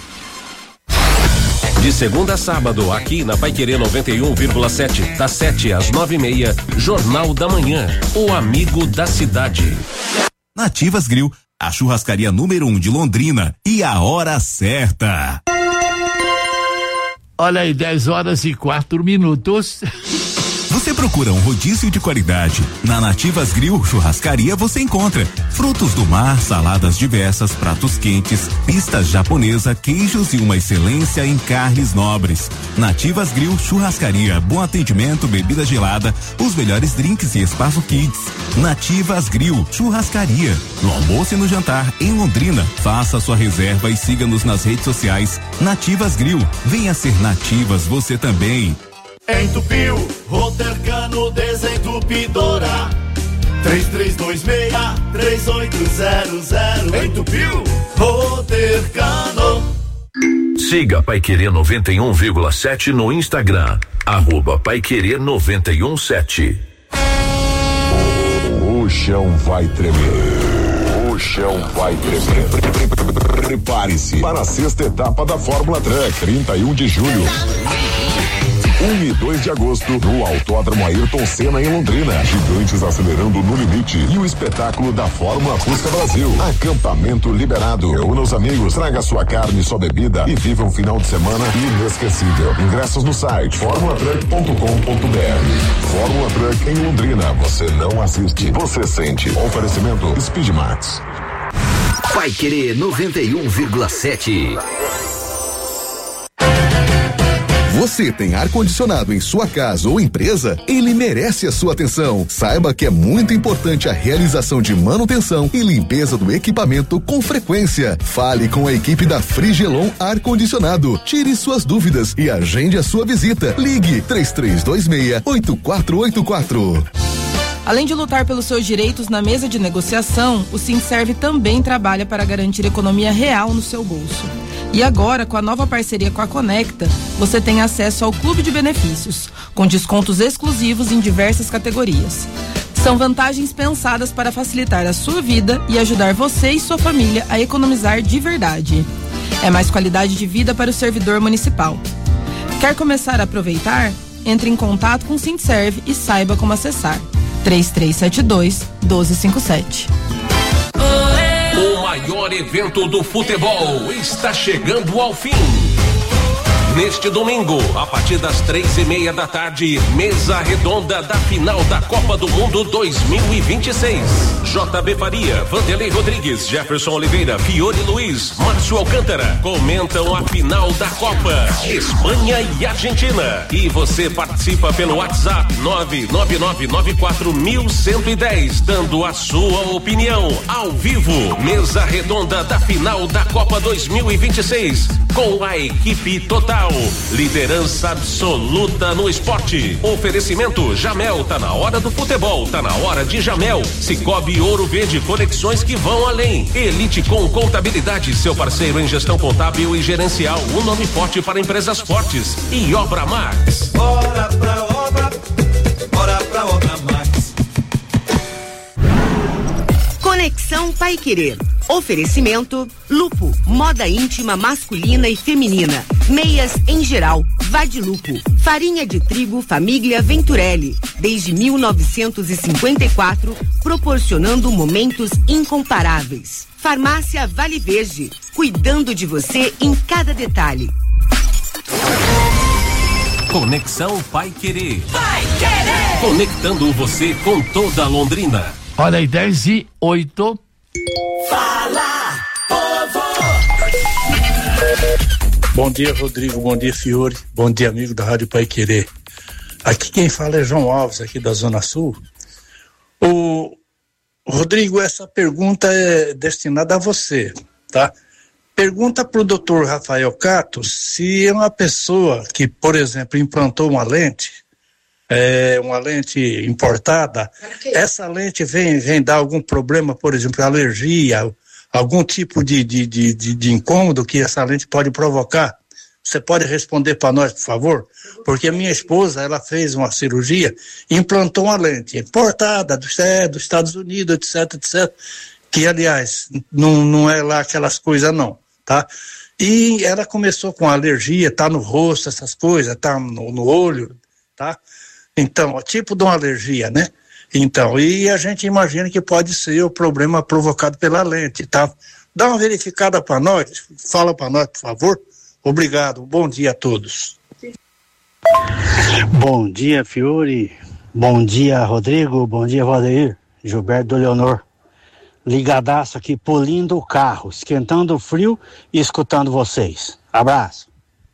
De segunda a sábado, aqui na Paiquerê noventa e um vírgula sete, das sete às nove e meia, Jornal da Manhã, o amigo da cidade. Nativas Grill, a churrascaria número um de Londrina e a hora certa. Olha aí, dez horas e quatro minutos. Você procura um rodízio de qualidade. Na Nativas Grill Churrascaria você encontra frutos do mar, saladas diversas, pratos quentes, pistas japonesa, queijos e uma excelência em carnes nobres. Nativas Grill Churrascaria, bom atendimento, bebida gelada, os melhores drinks e espaço kids. Nativas Grill Churrascaria, no almoço e no jantar em Londrina. Faça sua reserva e siga-nos nas redes sociais. Nativas Grill, venha ser Nativas você também. Entupiu, Rotercano Desentupidora. três três dois seis, três oito zero zero. Entupiu, Rotercano. Siga Paiquerê noventa e um vírgula sete no Instagram. Arroba Paiquerê noventa e um sete. O chão vai tremer. O chão vai tremer. Prepare-se para a sexta etapa da Fórmula Truck, trinta e um de julho. um e dois de agosto, no Autódromo Ayrton Senna em Londrina. Gigantes acelerando no limite e o espetáculo da Fórmula Fusca Brasil. Acampamento liberado. Reúna os amigos, traga sua carne e sua bebida e viva um final de semana inesquecível. Ingressos no site formula truck ponto com ponto b r. Fórmula Truck em Londrina. Você não assiste, você sente. Oferecimento Speedmax. Paiquerê noventa e um vírgula sete. Você tem ar-condicionado em sua casa ou empresa? Ele merece a sua atenção. Saiba que é muito importante a realização de manutenção e limpeza do equipamento com frequência. Fale com a equipe da Frigelon Ar-Condicionado. Tire suas dúvidas e agende a sua visita. Ligue três três dois seis, oito quatro oito quatro. Além de lutar pelos seus direitos na mesa de negociação, o Sindserv também trabalha para garantir economia real no seu bolso. E agora, com a nova parceria com a Conecta, você tem acesso ao Clube de Benefícios, com descontos exclusivos em diversas categorias. São vantagens pensadas para facilitar a sua vida e ajudar você e sua família a economizar de verdade. É mais qualidade de vida para o servidor municipal. Quer começar a aproveitar? Entre em contato com o Sindserv e saiba como acessar. três três sete dois, um dois cinco sete. O maior evento do futebol está chegando ao fim. Neste domingo, a partir das três e meia da tarde, mesa redonda da final da Copa do Mundo dois mil e vinte e seis. J B Faria, Vanderlei Rodrigues, Jefferson Oliveira, Fiore Luiz, Márcio Alcântara comentam a final da Copa, Espanha e Argentina. E você participa pelo WhatsApp nove nove nove nove quatro um um zero, dando a sua opinião ao vivo. Mesa redonda da final da Copa dois mil e vinte e seis, com a equipe total. Liderança absoluta no esporte. Oferecimento Jamel, tá na hora do futebol, tá na hora de Jamel. Cicobi Ouro Verde, conexões que vão além. Elite com Contabilidade, seu parceiro em gestão contábil e gerencial, um nome forte para empresas fortes. E Obra Max. Bora pra obra, bora pra Obra Max. Conexão Paiquerê. Oferecimento Lupo, moda íntima masculina e feminina. Meias em geral, Vadilupo. Farinha de trigo Família Venturelli. Desde mil novecentos e cinquenta e quatro, proporcionando momentos incomparáveis. Farmácia Vale Verde, cuidando de você em cada detalhe. Conexão Paiquerê. Paiquerê. Conectando você com toda Londrina. Olha aí, dez e oito. Fala, povo! Bom dia, Rodrigo. Bom dia, Fiore. Bom dia, amigo da Rádio Paiquerê. Aqui quem fala é João Alves, aqui da Zona Sul. O Rodrigo, essa pergunta é destinada a você, tá? Pergunta para o doutor Rafael Cato se é uma pessoa que, por exemplo, implantou uma lente, é, uma lente importada, essa lente vem, vem dar algum problema, por exemplo, alergia, algum tipo de, de, de, de, de incômodo que essa lente pode provocar? Você pode responder para nós, por favor? Porque a minha esposa, ela fez uma cirurgia e implantou uma lente importada dos, é, dos Estados Unidos, etc, etc, que, aliás, não, não é lá aquelas coisas, não, tá? E ela começou com alergia, tá no rosto, essas coisas, tá no, no olho, tá? Então, tipo de uma alergia, né? Então, e a gente imagina que pode ser o problema provocado pela lente, tá? Dá uma verificada para nós, fala para nós, por favor. Obrigado, bom dia a todos. Bom dia, Fiore. Bom dia, Rodrigo. Bom dia, Valdeir. Gilberto do Leonor. Ligadaço aqui, polindo o carro, esquentando o frio e escutando vocês. Abraço.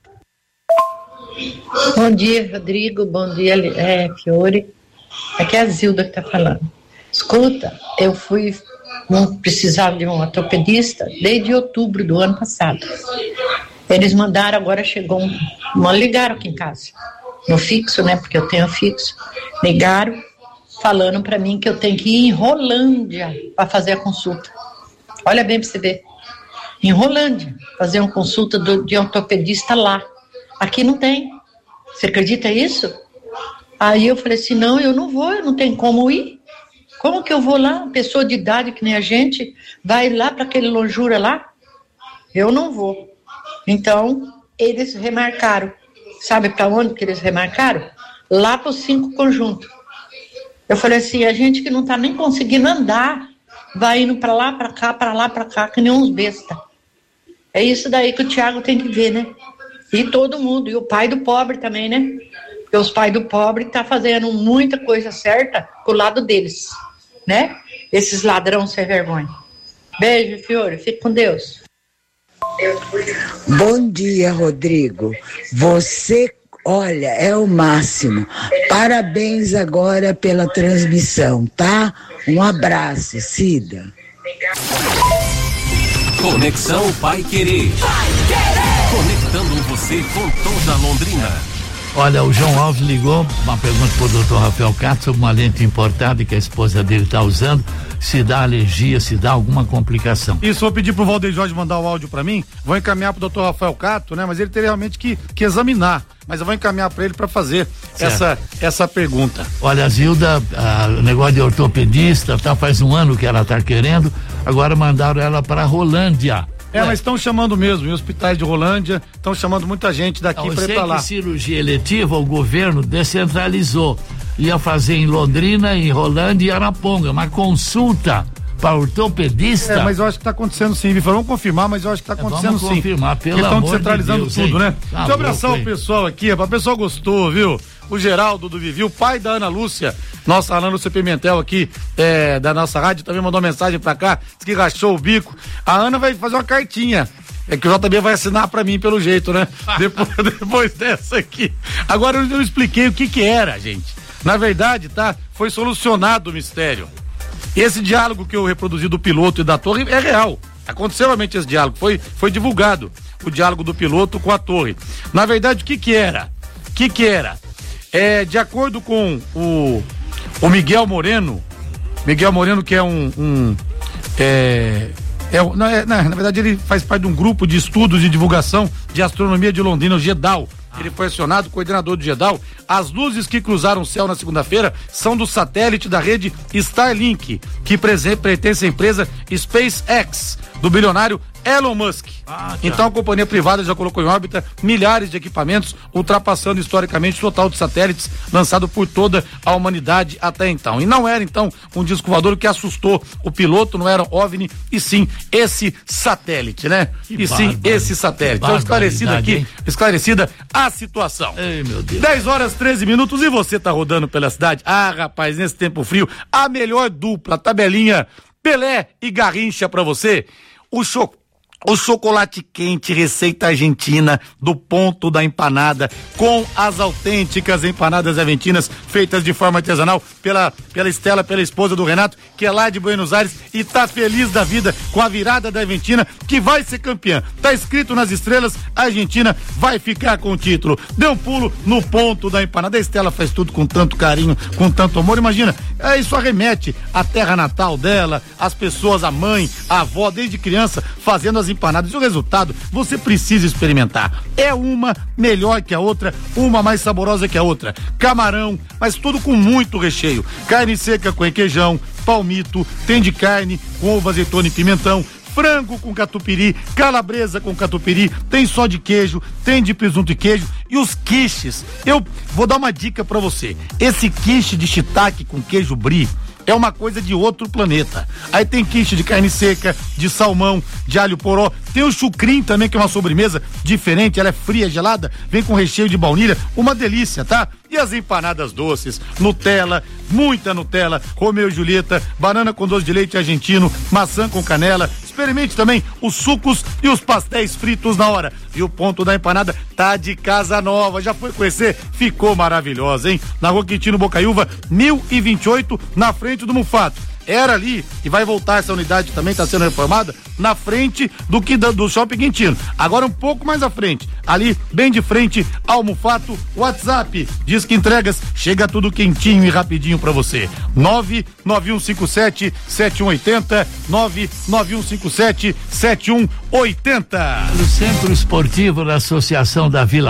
Bom dia, Rodrigo. Bom dia, é, Fiore. Aqui é a Zilda que está falando. Escuta, eu fui, não precisava de um ortopedista desde outubro do ano passado. Eles mandaram, agora chegou um, uma, ligaram aqui em casa, no fixo, né, porque eu tenho fixo, ligaram falando para mim que eu tenho que ir em Rolândia para fazer a consulta. Olha bem para você ver, em Rolândia, fazer uma consulta do, de ortopedista lá. Aqui não tem, você acredita isso? Aí eu falei assim, não, eu não vou, eu não tenho como ir. Como que eu vou lá, uma pessoa de idade que nem a gente, vai lá para aquele lonjura lá? Eu não vou. Então, eles remarcaram. Sabe para onde que eles remarcaram? Lá para os cinco conjuntos. Eu falei assim, a gente que não está nem conseguindo andar, vai indo para lá, para cá, para lá, para cá, que nem uns besta. É isso daí que o Thiago tem que ver, né? E todo mundo, e o pai do pobre também, né? Porque os pais do pobre tá fazendo muita coisa certa pro lado deles, né? Esses ladrões sem vergonha. Beijo, Fiore, fique com Deus. Bom dia, Rodrigo. Você, olha, é o máximo. Parabéns agora pela transmissão, tá? Um abraço, Cida. Conexão Paiquerê. Conectando você com toda Londrina. Olha, o João Alves ligou, uma pergunta pro doutor Rafael Cato sobre uma lente importada que a esposa dele tá usando, se dá alergia, se dá alguma complicação. Isso, vou pedir pro Valdeir Jorge mandar o áudio para mim, vou encaminhar pro doutor Rafael Cato, né, mas ele teria realmente que, que examinar, mas eu vou encaminhar para ele para fazer essa, essa pergunta. Olha, a Zilda, a, o negócio de ortopedista, tá, faz um ano que ela tá querendo, agora mandaram ela para Rolândia. É, Ué. mas estão chamando mesmo, em hospitais de Rolândia, estão chamando muita gente daqui para ir pra lá. Que cirurgia eletiva o governo descentralizou, ia fazer em Londrina, em Rolândia e Araponga, mas consulta para ortopedista. É, mas eu acho que tá acontecendo sim, vamos confirmar, mas eu acho que tá acontecendo é, vamos sim. confirmar, pelo Eles amor estão descentralizando de Deus, tudo, hein? né? Tá Deixa eu abraçar louco, o pessoal aqui, o pessoal gostou, viu? O Geraldo do Vivi, o pai da Ana Lúcia, nossa Ana Lúcia Pimentel aqui, é, da nossa rádio, também mandou mensagem pra cá, disse que rachou o bico. A Ana vai fazer uma cartinha. É que o J B vai assinar pra mim pelo jeito, né? depois, depois dessa aqui. Agora eu expliquei o que que era, gente. Na verdade, tá? Foi solucionado o mistério. Esse diálogo que eu reproduzi do piloto e da torre é real. Aconteceu realmente esse diálogo, foi, foi divulgado o diálogo do piloto com a torre. Na verdade, o que que era? O que que era? É, de acordo com o, o Miguel Moreno, Miguel Moreno que é um, um é, É, não, é, não, na verdade ele faz parte de um grupo de estudos e divulgação de astronomia de Londrina, o GEDAL. Ele foi acionado, coordenador do GEDAL. As luzes que cruzaram o céu na segunda-feira são do satélite da rede Starlink, que pertence à empresa SpaceX, do bilionário Elon Musk. Ah, então a companhia privada já colocou em órbita milhares de equipamentos, ultrapassando historicamente o total de satélites lançado por toda a humanidade até então. E não era então um disco voador que assustou o piloto, não era OVNI, e sim esse satélite, né? Que e sim bárbaro. esse satélite. Então esclarecida aqui, hein? esclarecida a situação. Ei, meu Deus. dez horas, treze minutos e você tá rodando pela cidade? Ah, rapaz, nesse tempo frio, a melhor dupla, tabelinha Pelé e Garrincha pra você. O cho O chocolate quente, receita argentina, do ponto da empanada, com as autênticas empanadas argentinas, feitas de forma artesanal pela, pela Estela, pela esposa do Renato, que é lá de Buenos Aires e tá feliz da vida com a virada da Argentina, que vai ser campeã. Tá escrito nas estrelas, a Argentina vai ficar com o título. Deu um pulo no ponto da empanada. A Estela faz tudo com tanto carinho, com tanto amor. Imagina, é, isso arremete à terra natal dela, as pessoas, a mãe, a avó, desde criança, fazendo as empanadas. E o resultado você precisa experimentar. É uma melhor que a outra, uma mais saborosa que a outra. Camarão, mas tudo com muito recheio. Carne seca com requeijão, palmito, tem de carne com ovo, azeitona e pimentão, frango com catupiry, calabresa com catupiry, tem só de queijo, tem de presunto e queijo, e os quiches. Eu vou dar uma dica pra você. Esse quiche de shiitake com queijo brie é uma coisa de outro planeta. Aí tem quiche de carne seca, de salmão, de alho poró. Tem o chucrim também, que é uma sobremesa diferente. Ela é fria, gelada, vem com recheio de baunilha. Uma delícia, tá? E as empanadas doces, Nutella, muita Nutella, Romeu e Julieta, banana com doce de leite argentino, maçã com canela. Experimente também os sucos e os pastéis fritos na hora. E o ponto da empanada tá de casa nova. Já foi conhecer? Ficou maravilhosa, hein? Na Rua Quintino Bocaiúva, mil e vinte e oito, na frente do Mufato. Era ali, e vai voltar essa unidade também, está sendo reformada, na frente do que do Shopping Quintino. Agora um pouco mais à frente, ali, bem de frente ao Mufato. WhatsApp, diz que entregas, chega tudo quentinho e rapidinho pra você. nove nove um cinco sete sete um oito zero, nove nove um cinco sete sete um oito zero. No Centro Esportivo da Associação da Vila